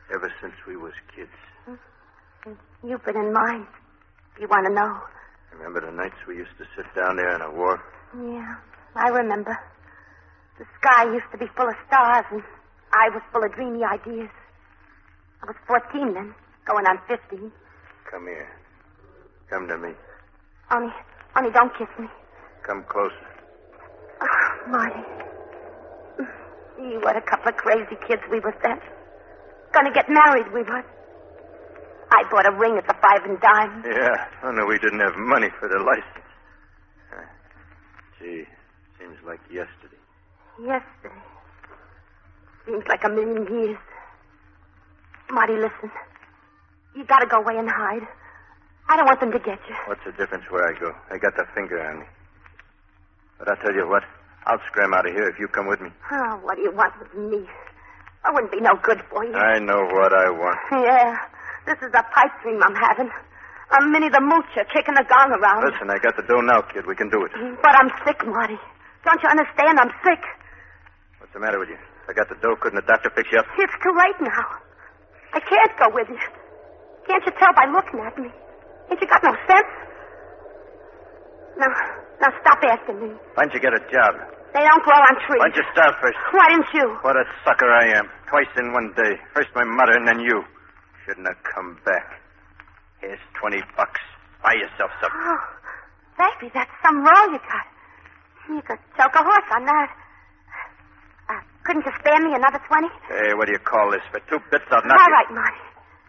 Speaker 16: Ever since we was kids.
Speaker 11: You've been in mine. You want to know?
Speaker 16: Remember the nights we used to sit down there on a wharf?
Speaker 11: Yeah, I remember. The sky used to be full of stars, and I was full of dreamy ideas. I was fourteen then, going on fifteen.
Speaker 16: Come here. Come to me.
Speaker 11: Only, only don't kiss me.
Speaker 16: Come closer.
Speaker 11: Oh, Marty. Gee, what a couple of crazy kids we were then. Gonna get married, we were. I bought a ring at the five and dime.
Speaker 16: Yeah, only we didn't have money for the license. Uh, gee, seems like yesterday.
Speaker 11: Yesterday. Seems like a million years. Marty, listen. You gotta go away and hide. I don't want them to get you.
Speaker 16: What's the difference where I go? I got the finger on me. But I'll tell you what. I'll scram out of here if you come with me.
Speaker 11: Oh, what do you want with me? I wouldn't be no good for you.
Speaker 16: I know what I want.
Speaker 11: Yeah. This is a pipe dream I'm having. I'm Minnie the Moocher kicking a gong around.
Speaker 16: Listen, I got the dough now, kid. We can do it.
Speaker 11: But I'm sick, Marty. Don't you understand? I'm sick.
Speaker 16: What's the matter with you? If I got the dough, couldn't the doctor fix you up?
Speaker 11: It's too late now. I can't go with you. Can't you tell by looking at me? Ain't you got no sense? Now, now stop asking me.
Speaker 16: Why don't you get a job?
Speaker 11: They don't grow on trees.
Speaker 16: Why don't you start first?
Speaker 11: Why didn't you?
Speaker 16: What a sucker I am. Twice in one day. First my mother and then you. Shouldn't have come back. Here's twenty bucks. Buy yourself something.
Speaker 11: Oh, baby, that's some roll you got. You could choke a horse on that. Uh, couldn't you spare me another twenty?
Speaker 16: Hey, what do you call this? For two bits, I'll knock
Speaker 11: All
Speaker 16: you.
Speaker 11: right, Marty.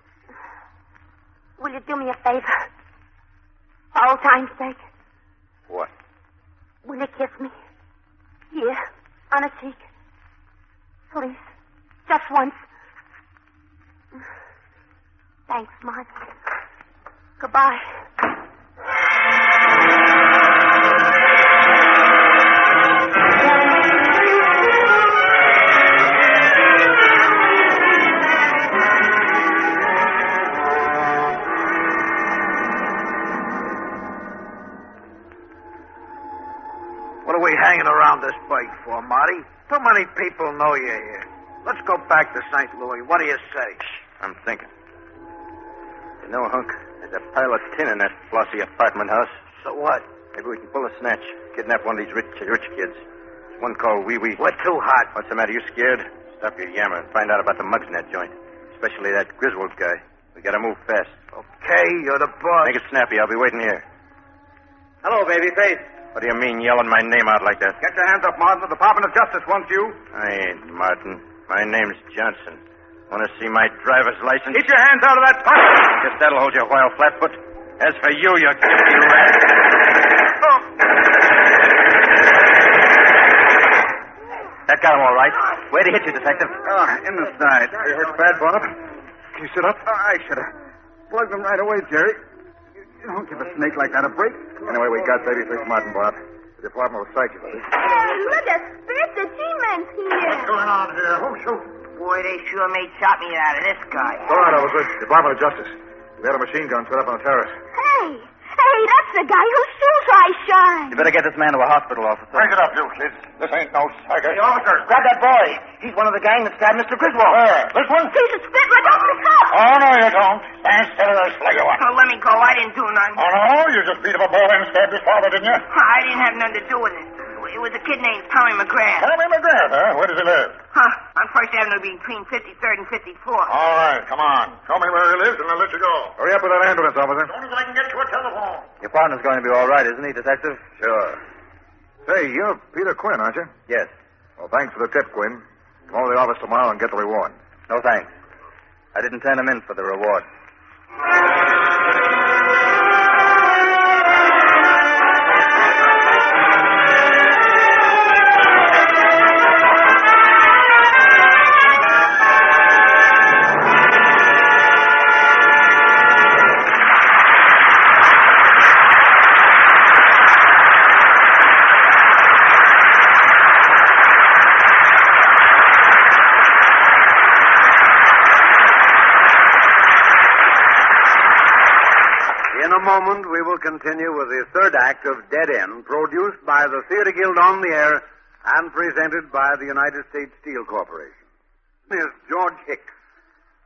Speaker 11: Will you do me a favor? For old time's sake.
Speaker 16: What?
Speaker 11: Will you kiss me? Here, on a cheek. Please. Just once. Thanks, Marty. Goodbye.
Speaker 15: What are we hanging around this bike for, Marty? Too many people know you're here. Let's go back to Saint Louis. What do you say?
Speaker 16: I'm thinking. You know, Hunk, there's a pile of tin in that flossy apartment house.
Speaker 15: So what?
Speaker 16: Maybe we can pull a snatch. Kidnap one of these rich rich kids. There's one called Wee Wee.
Speaker 15: We're too hot.
Speaker 16: What's the matter? You scared? Stop your yammer and find out about the mugs in that joint. Especially that Griswold guy. We gotta move fast.
Speaker 15: Okay, you're the boss.
Speaker 16: Make it snappy. I'll be waiting here.
Speaker 5: Hello, babyface.
Speaker 16: What do you mean yelling my name out like that?
Speaker 10: Get your hands up, Martin. The Department of Justice wants you.
Speaker 16: I ain't Martin. My name's Johnson. Want to see my driver's license?
Speaker 10: Keep your hands out of that pocket.
Speaker 16: Guess that'll hold you a while, Flatfoot. As for you, you guilty rat.
Speaker 10: Oh.
Speaker 16: That got him all right. Where'd he hit you, Detective?
Speaker 10: Oh, in the side. You hurt bad, Bob? Can you sit up? Oh, I should have plugged him right away, Jerry. You don't give a snake like that a break.
Speaker 4: Anyway, we got babyface Martin, Bob. The department will cite you for this.
Speaker 7: Hey, look at Spitz. The G-Man's here.
Speaker 4: What's going on here? Who shoot?
Speaker 7: Boy, they sure made chop me out of this guy.
Speaker 4: All right, officer. Department of Justice. We had a machine gun set up on the terrace.
Speaker 7: Hey, hey, that's the guy whose shoes I shine.
Speaker 16: You better get this man to a hospital, officer.
Speaker 4: Break it up, you kids. This ain't no circus.
Speaker 5: Hey, officers, grab that boy. He's one of the gang that stabbed Mister Griswold.
Speaker 4: Where? This one?
Speaker 7: He's a spit. Let open the cup.
Speaker 4: Oh, no, you don't. Stand still or I'll slay you one.
Speaker 7: Oh, let me go. I didn't do nothing.
Speaker 4: Oh, no? You just beat up a boy and stabbed his father, didn't you?
Speaker 7: I didn't have nothing to do with it. It was a kid named Tommy McGrath.
Speaker 4: Tommy McGrath, huh? Where does he live?
Speaker 7: Huh? On First Avenue between fifty-third and fifty-fourth.
Speaker 4: All right, come on. Show me where he lives and I'll let you go. Hurry up with that ambulance, officer.
Speaker 7: As soon as I can get to a telephone.
Speaker 16: Your partner's going to be all right, isn't he, Detective?
Speaker 4: Sure. Say, you're Peter Quinn, aren't you?
Speaker 16: Yes.
Speaker 4: Well, thanks for the tip, Quinn. Come over to the office tomorrow and get the reward.
Speaker 16: No thanks. I didn't turn him in for the reward.
Speaker 1: In a moment, we will continue with the third act of Dead End, produced by the Theater Guild on the Air and presented by the United States Steel Corporation. Miss George Hicks.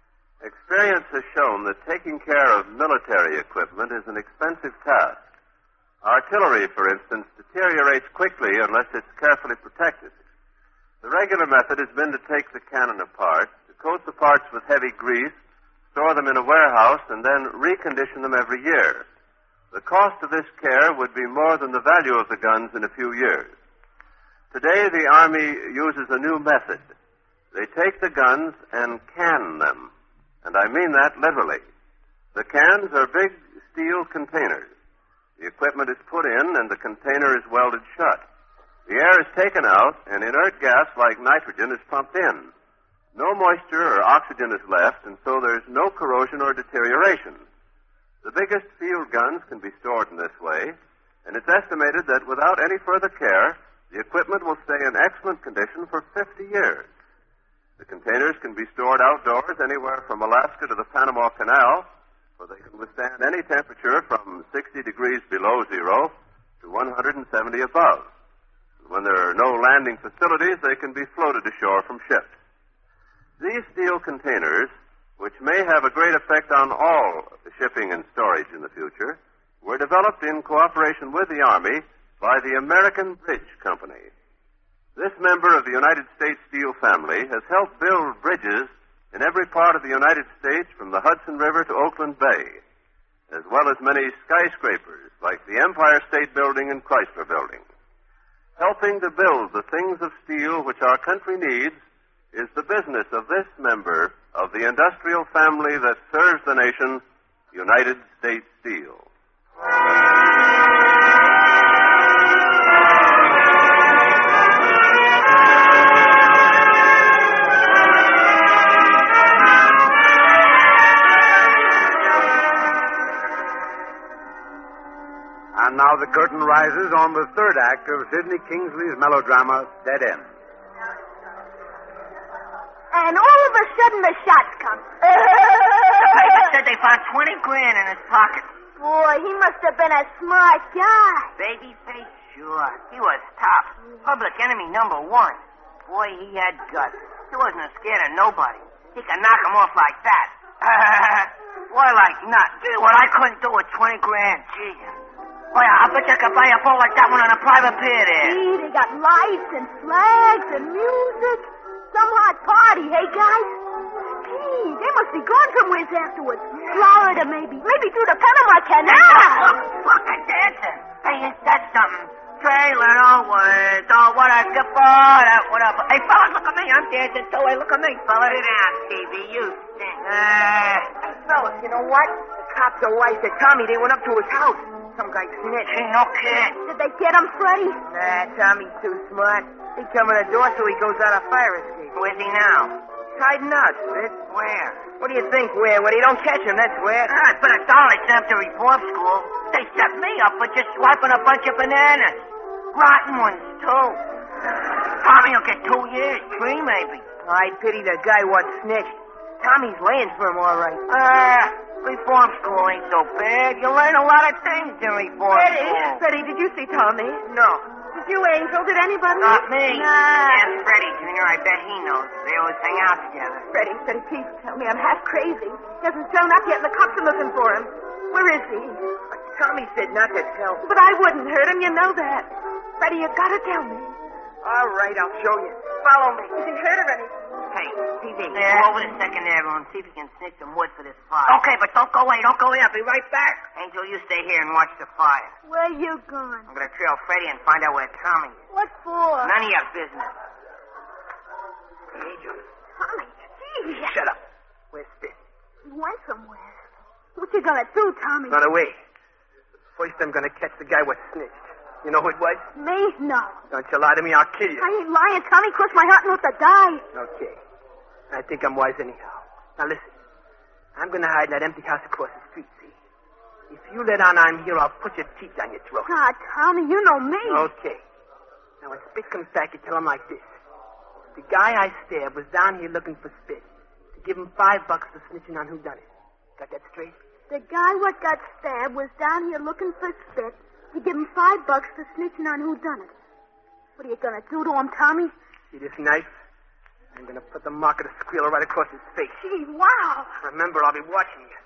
Speaker 12: Experience has shown that taking care of military equipment is an expensive task. Artillery, for instance, deteriorates quickly unless it's carefully protected. The regular method has been to take the cannon apart, to coat the parts with heavy grease, store them in a warehouse, and then recondition them every year. The cost of this care would be more than the value of the guns in a few years. Today, the Army uses a new method. They take the guns and can them. And I mean that literally. The cans are big steel containers. The equipment is put in and the container is welded shut. The air is taken out and inert gas like nitrogen is pumped in. No moisture or oxygen is left, and so there's no corrosion or deterioration. The biggest field guns can be stored in this way, and it's estimated that without any further care, the equipment will stay in excellent condition for fifty years. The containers can be stored outdoors anywhere from Alaska to the Panama Canal, where they can withstand any temperature from sixty degrees below zero to one hundred seventy above. And when there are no landing facilities, they can be floated ashore from ships. These steel containers, which may have a great effect on all shipping and storage in the future, were developed in cooperation with the Army by the American Bridge Company. This member of the United States Steel family has helped build bridges in every part of the United States from the Hudson River to Oakland Bay, as well as many skyscrapers like the Empire State Building and Chrysler Building. Helping to build the things of steel which our country needs is the business of this member of the industrial family that serves the nation, United States Steel.
Speaker 1: And now the curtain rises on the third act of Sidney Kingsley's melodrama, Dead End.
Speaker 17: And all of a sudden the shots come.
Speaker 7: The paper said they found twenty grand in his pocket.
Speaker 17: Boy, he must have been a smart guy.
Speaker 7: Babyface, sure. He was tough. Public enemy number one. Boy, he had guts. He wasn't scared of nobody. He could knock him off like that. Boy, like not. Gee, what I couldn't do with twenty grand. Gee. Boy, I bet you could buy a boat like that one on a private pier there.
Speaker 17: Gee, they got lights and flags and music. Some hot party, hey, guys? Gee, they must be going somewhere afterwards. Florida, maybe. Maybe through the Panama Canal.
Speaker 7: Look, look, a dancing. Hey, ain't that something? Trailing always. Oh, what a good boy. What up? Hey, fellas, look at me. I'm dancing too. Hey, look at me, fella. Sit down, T V. You stink.
Speaker 8: Uh, hey, fellas, you know what? The cops are wise to Tommy. They went up to his house. Some guy snitched.
Speaker 7: Hey, no kid.
Speaker 17: Did they get him, Freddie?
Speaker 8: Nah, Tommy's too smart. They come in the door so he goes out a fire escape.
Speaker 7: Where's he now?
Speaker 8: Hiding out, Spit.
Speaker 7: Where?
Speaker 8: What do you think, where? When he don't catch him, that's where.
Speaker 7: Ah, I bet a dollar sent him to reform school. They set me up for just swiping a bunch of bananas. Rotten ones, too. Tommy will get two years, three maybe.
Speaker 8: I pity the guy what snitched. Tommy's laying for him, all right.
Speaker 7: Ah, uh, reform school ain't so bad. You learn a lot of things in reform
Speaker 6: Freddie,
Speaker 7: school.
Speaker 6: Freddie, did you see Tommy?
Speaker 8: No.
Speaker 6: Did you, Angel? Did anybody?
Speaker 7: Not me.
Speaker 6: Nah.
Speaker 7: Ask Freddie, Junior. I bet he knows. They always hang out together.
Speaker 6: Freddie, Freddie, please tell me. I'm half crazy. He hasn't shown up yet, and the cops are looking for him. Where is he?
Speaker 8: Tommy said not to tell.
Speaker 6: But I wouldn't hurt him. You know that. Freddie, you gotta tell me.
Speaker 8: All right, I'll show you. Follow me.
Speaker 6: Is he hurt or anything?
Speaker 7: Hey, T V, yeah. Go over to secondary room and see if you can snitch some wood for this fire. Okay, but don't go away. Don't go away. I'll be right back. Angel, you stay here and watch the fire.
Speaker 17: Where you going?
Speaker 7: I'm going to trail Freddie and find out where Tommy is.
Speaker 17: What for?
Speaker 7: None of your business.
Speaker 8: Angel.
Speaker 17: Tommy, gee.
Speaker 8: Shut up. Where's Spit?
Speaker 17: He went somewhere. What you gonna do, Tommy?
Speaker 8: Run away. First, I'm gonna catch the guy what snitched. You know who it was?
Speaker 17: Me? No.
Speaker 8: Don't you lie to me, I'll kill you.
Speaker 17: I ain't lying, Tommy. Cross my heart and hope to die.
Speaker 8: Okay. I think I'm wise anyhow. Now listen. I'm gonna hide in that empty house across the street, see? If you let on I'm here, I'll put your teeth down your throat.
Speaker 17: Ah, Tommy, you know me.
Speaker 8: Okay. Now when Spit comes back, you tell him like this. The guy I stabbed was down here looking for Spit. To give him five bucks for snitching on who done it. Got that straight?
Speaker 17: The guy what got stabbed was down here looking for Spit. To give him five bucks for snitching on who done it. What are you gonna do to him, Tommy?
Speaker 8: See this knife? I'm going to put the mark of the squealer right across his face.
Speaker 17: Gee, wow.
Speaker 8: Remember, I'll be watching you.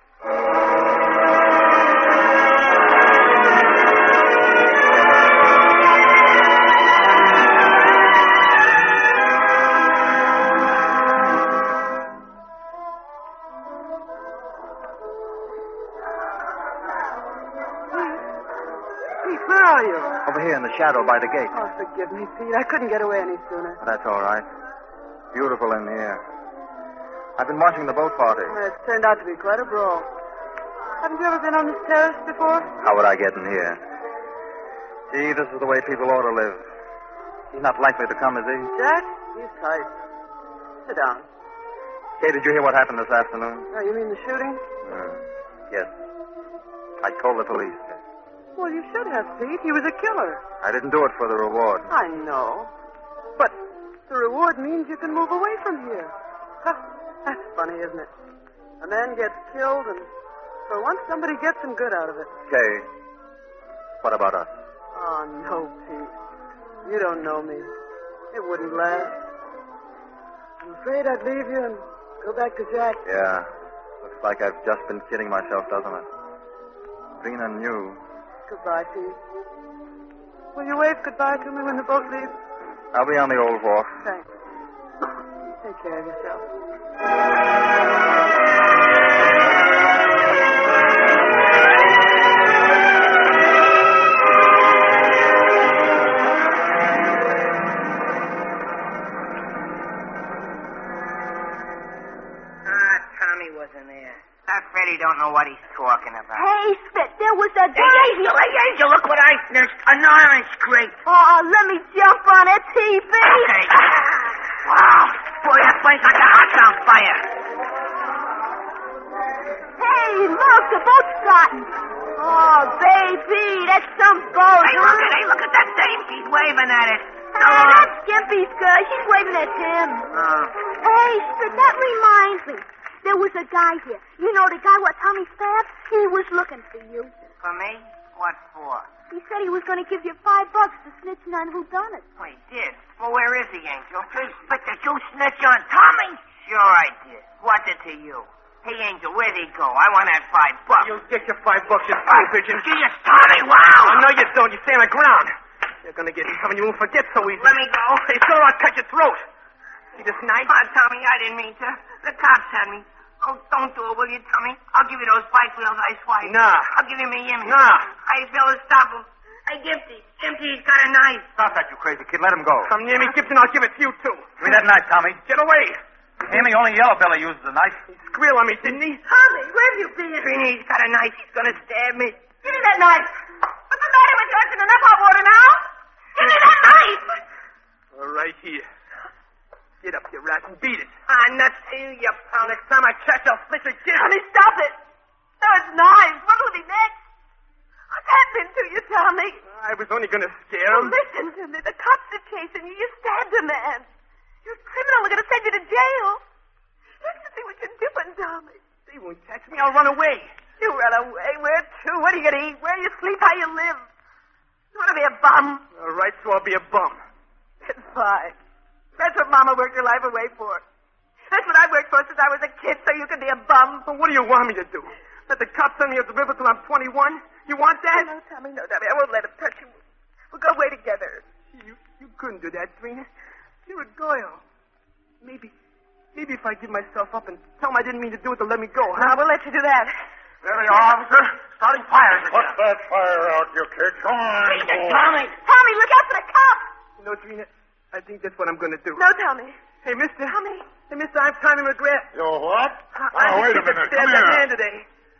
Speaker 9: Pete, where are you?
Speaker 10: Over here in the shadow by the gate.
Speaker 9: Oh, forgive me, Pete. I couldn't get away any sooner.
Speaker 10: That's all right. Beautiful in here. I've been watching the boat party.
Speaker 9: Well, it's turned out to be quite a brawl. Haven't you ever been on this terrace before?
Speaker 10: How would I get in here? Gee, this is the way people ought to live. He's not likely to come, is he?
Speaker 9: Jack, he's tight. Sit down.
Speaker 10: Kay, did you hear what happened this afternoon?
Speaker 9: Oh, you mean the shooting?
Speaker 10: Uh, yes. I told the police.
Speaker 9: Well, you should have, Pete. He was a killer.
Speaker 10: I didn't do it for the reward.
Speaker 9: I know. But the reward means you can move away from here. Huh, that's funny, isn't it? A man gets killed, and for once somebody gets some good out of it.
Speaker 10: Kay, what about us?
Speaker 9: Oh, no, Pete. You don't know me. It wouldn't last. I'm afraid I'd leave you and go back to Jack.
Speaker 10: Yeah. Looks like I've just been kidding myself, doesn't it? Drina knew.
Speaker 9: Goodbye, Pete. Will you wave goodbye to me when the boat leaves?
Speaker 10: I'll be on the old wharf.
Speaker 9: Thanks. Take care of yourself.
Speaker 7: Tommy wasn't there. That Freddy don't know what he's talking about.
Speaker 17: Hey, Spit, there was a guy.
Speaker 7: Hey, Angel, hey, Angel, look what I snitched. An orange grape.
Speaker 17: Oh, let me jump on it, T V.
Speaker 7: Okay. Wow. Boy, that place like a house on fire.
Speaker 17: Hey, look, the boat's starting. Oh, baby, that's some boat.
Speaker 7: Hey, look at, hey, look at that dame. She's waving at it.
Speaker 17: Hey, that's Skimpy's girl. She's waving at him.
Speaker 7: Oh.
Speaker 17: Hey, Spit, that reminds me. There was a guy here. You know the guy what Tommy stabbed? He was looking for you.
Speaker 7: For me? What for?
Speaker 17: He said he was going to give you five bucks for snitching on who done it.
Speaker 7: Oh, he did? Well, where is he, Angel? But did you snitch on Tommy? Sure I did. What did to you? Hey, Angel, where'd he go? I want that five bucks.
Speaker 8: You'll get your five bucks, you stupid.
Speaker 7: Gee, it's Tommy, wow!
Speaker 8: Oh, no, you don't. You stay on the ground. You're going to get something you won't forget so easy.
Speaker 7: Let me go.
Speaker 8: Hey, sure, I'll cut your throat. See this knife?
Speaker 7: Oh, Tommy, I didn't mean to. The cops had me. Oh, don't do it, will you, Tommy? I'll give you those bike wheels I swiped.
Speaker 8: Nah.
Speaker 7: I'll give you my image.
Speaker 8: Nah.
Speaker 7: Hey, fellas, stop him. Hey, Gimpy. Gimpy's got a knife.
Speaker 10: Stop that, you crazy kid. Let him go.
Speaker 8: Come near me, Gibson. I'll give it to you, too.
Speaker 10: Give me that knife, Tommy.
Speaker 8: Get away.
Speaker 10: Amy, only Yellow Belly uses a knife.
Speaker 8: He squealed on me, didn't he?
Speaker 17: Tommy, where have you been?
Speaker 7: Trini, he's got a knife. He's going to stab me.
Speaker 17: Give me that knife. What's the matter with you? It's in enough hot water now. Give me that knife.
Speaker 8: All right, here. Get up, you rat, and beat it.
Speaker 7: Ah, nuts to you, you punk.
Speaker 8: Next time I catch, I'll flick again.
Speaker 17: Tommy, stop it. Those knives. What will be next? What's happened to you, Tommy?
Speaker 8: I was only going to scare
Speaker 17: Oh,
Speaker 8: him.
Speaker 17: listen to me. The cops are chasing you. You stabbed a man. You're a criminal. They're going to send you to jail. You have to see what you're doing, Tommy.
Speaker 8: They won't catch me. I'll run away.
Speaker 17: You run away. Where to? What are you going to eat? Where do you sleep? How you live? You want to be a bum?
Speaker 8: All right, so I'll be a bum.
Speaker 17: That's fine. That's what Mama worked her life away for. That's what I worked for since I was a kid, so you could be a bum.
Speaker 8: Well, what do you want me to do? Let the cops send me up the river till I'm twenty-one? You want that?
Speaker 17: No, Tommy, no, Tommy. I won't let him touch you. We'll go away together.
Speaker 8: You you couldn't do that, Trina. You're a girl. Maybe, maybe if I give myself up and tell them I didn't mean to do it, they'll let me go, huh?
Speaker 17: No, we'll let you do that.
Speaker 4: There you are, officer. Starting fires again. Put that fire out, you kid. Come on.
Speaker 7: Tommy.
Speaker 17: Tommy, look out for the cops.
Speaker 8: You know, Trina, I think that's what I'm going to do.
Speaker 17: No, Tommy.
Speaker 8: Hey, mister.
Speaker 17: Tommy.
Speaker 8: Hey, mister, I'm Tommy McGrath.
Speaker 4: You what?
Speaker 8: I,
Speaker 4: Oh,
Speaker 8: I
Speaker 4: wait a
Speaker 8: think
Speaker 4: minute.
Speaker 8: I stabbed
Speaker 4: Come
Speaker 8: that
Speaker 4: here.
Speaker 8: man today.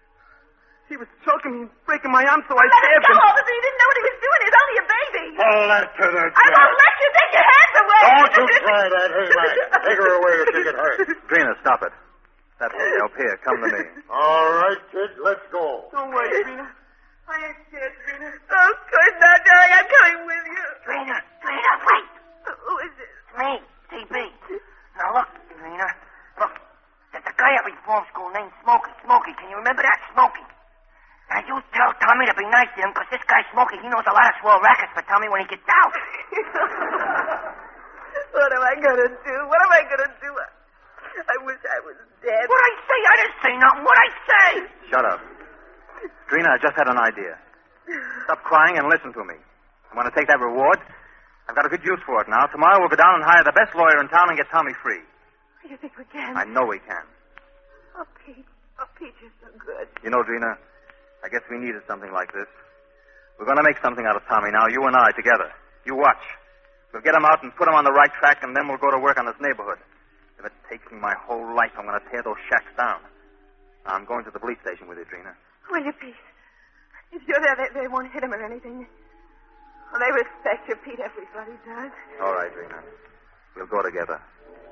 Speaker 8: He was choking me and breaking my arm, so I
Speaker 17: Let him
Speaker 8: stabbed
Speaker 17: go,
Speaker 8: him.
Speaker 17: officer. You didn't know what he was doing. He's only a baby.
Speaker 4: Pull that to the
Speaker 17: I won't let you. Take your hands away.
Speaker 4: Don't you try that. Hey, Mac. Take her away or she'll get hurt.
Speaker 10: Drina, stop it. That way, help. Here, come to me.
Speaker 4: All right, kid. Let's go.
Speaker 8: Don't worry, Trina. I ain't scared, Trina.
Speaker 17: Oh, of course not, darling. I'm coming with you.
Speaker 7: Trina, Trina, wait.
Speaker 17: Who is it?
Speaker 7: Me, T B. Now, look, Trina. Look, there's a guy at reform school named Smokey. Smokey, can you remember that? Smokey. Now, you tell Tommy to be nice to him, because this guy Smokey, he knows a lot of swell rackets for Tommy when he gets out.
Speaker 8: What am I going to do? What am I going to do? I wish I was dead.
Speaker 15: What'd I say? I didn't say nothing. What'd I say?
Speaker 16: Shut up. Drina, I just had an idea. Stop crying and listen to me. I want to take that reward. I've got a good use for it now. Tomorrow we'll go down and hire the best lawyer in town and get Tommy free.
Speaker 6: You think we can?
Speaker 16: I know we can.
Speaker 6: Oh, Pete. Oh, Pete, you're so good.
Speaker 16: You know, Drina, I guess we needed something like this. We're going to make something out of Tommy now, you and I together. You watch. We'll get him out and put him on the right track, and then we'll go to work on this neighborhood. If it takes me my whole life, I'm going to tear those shacks down. Now, I'm going to the police station with you, Drina.
Speaker 6: Will you, Pete? If you're there, they, they won't hit him or anything. Well, they respect you, Pete. Everybody does.
Speaker 16: All right, Drina. We'll go together.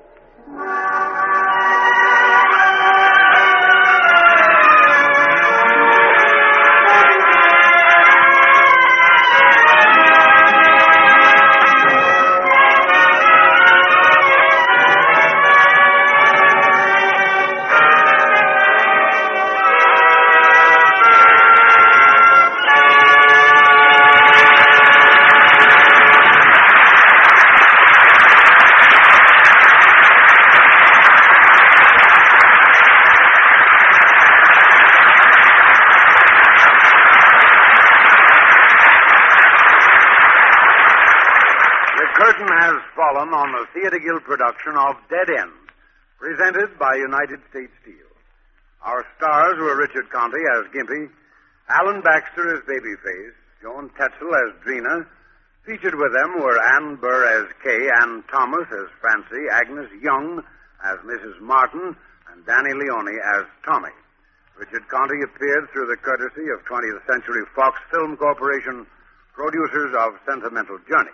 Speaker 1: On the Theater Guild production of Dead End, presented by United States Steel. Our stars were Richard Conte as Gimpy, Alan Baxter as Babyface, Joan Tetzel as Drina. Featured with them were Ann Burr as Kay, Ann Thomas as Francie, Agnes Young as Missus Martin, and Danny Leone as Tommy. Richard Conte appeared through the courtesy of twentieth Century Fox Film Corporation, producers of Sentimental Journey.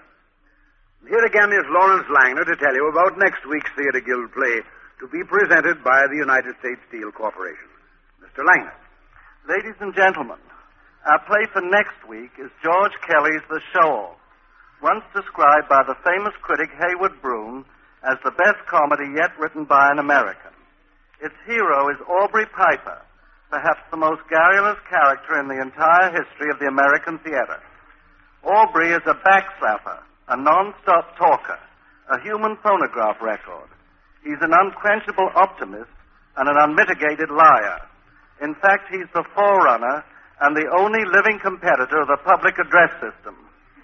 Speaker 1: Here again is Lawrence Langner to tell you about next week's Theater Guild play to be presented by the United States Steel Corporation. Mister Langner.
Speaker 2: Ladies and gentlemen, our play for next week is George Kelly's The Show-Off, once described by the famous critic Hayward Broun as the best comedy yet written by an American. Its hero is Aubrey Piper, perhaps the most garrulous character in the entire history of the American theater. Aubrey is a backslapper, a non-stop talker, a human phonograph record. He's an unquenchable optimist and an unmitigated liar. In fact, he's the forerunner and the only living competitor of the public address system.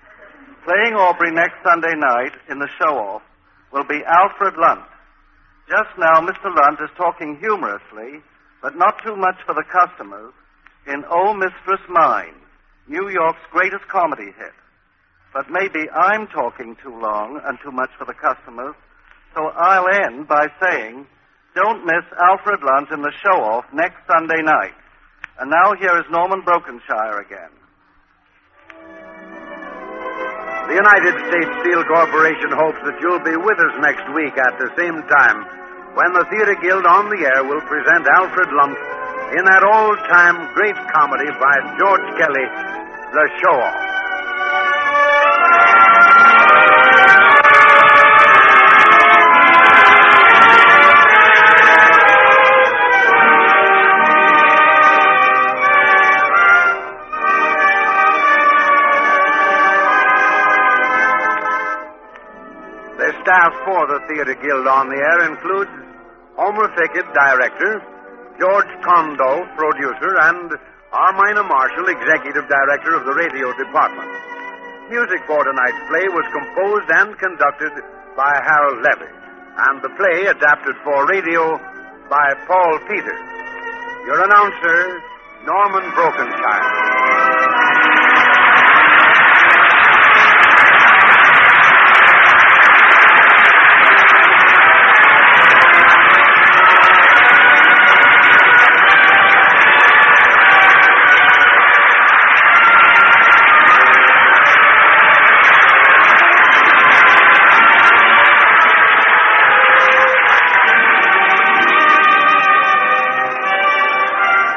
Speaker 2: Playing Aubrey next Sunday night in The Show-Off will be Alfred Lunt. Just now, Mister Lunt is talking humorously, but not too much for the customers, in Oh, Mistress Mine, New York's greatest comedy hit. But maybe I'm talking too long and too much for the customers, so I'll end by saying, don't miss Alfred Lunt in The Show-Off next Sunday night. And now here is Norman Brokenshire again.
Speaker 1: The United States Steel Corporation hopes that you'll be with us next week at the same time when the Theater Guild on the Air will present Alfred Lunt in that old-time great comedy by George Kelly, The Show-Off. The staff for the Theater Guild on the Air includes Homer Fickett, director, George Kondo, producer, and Armina Marshall, executive director of the radio department. Music for tonight's play was composed and conducted by Harold Levy, and the play adapted for radio by Paul Peters. Your announcer, Norman Brokenshire.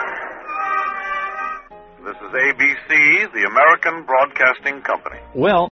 Speaker 3: A B C, the American Broadcasting Company.
Speaker 13: Well,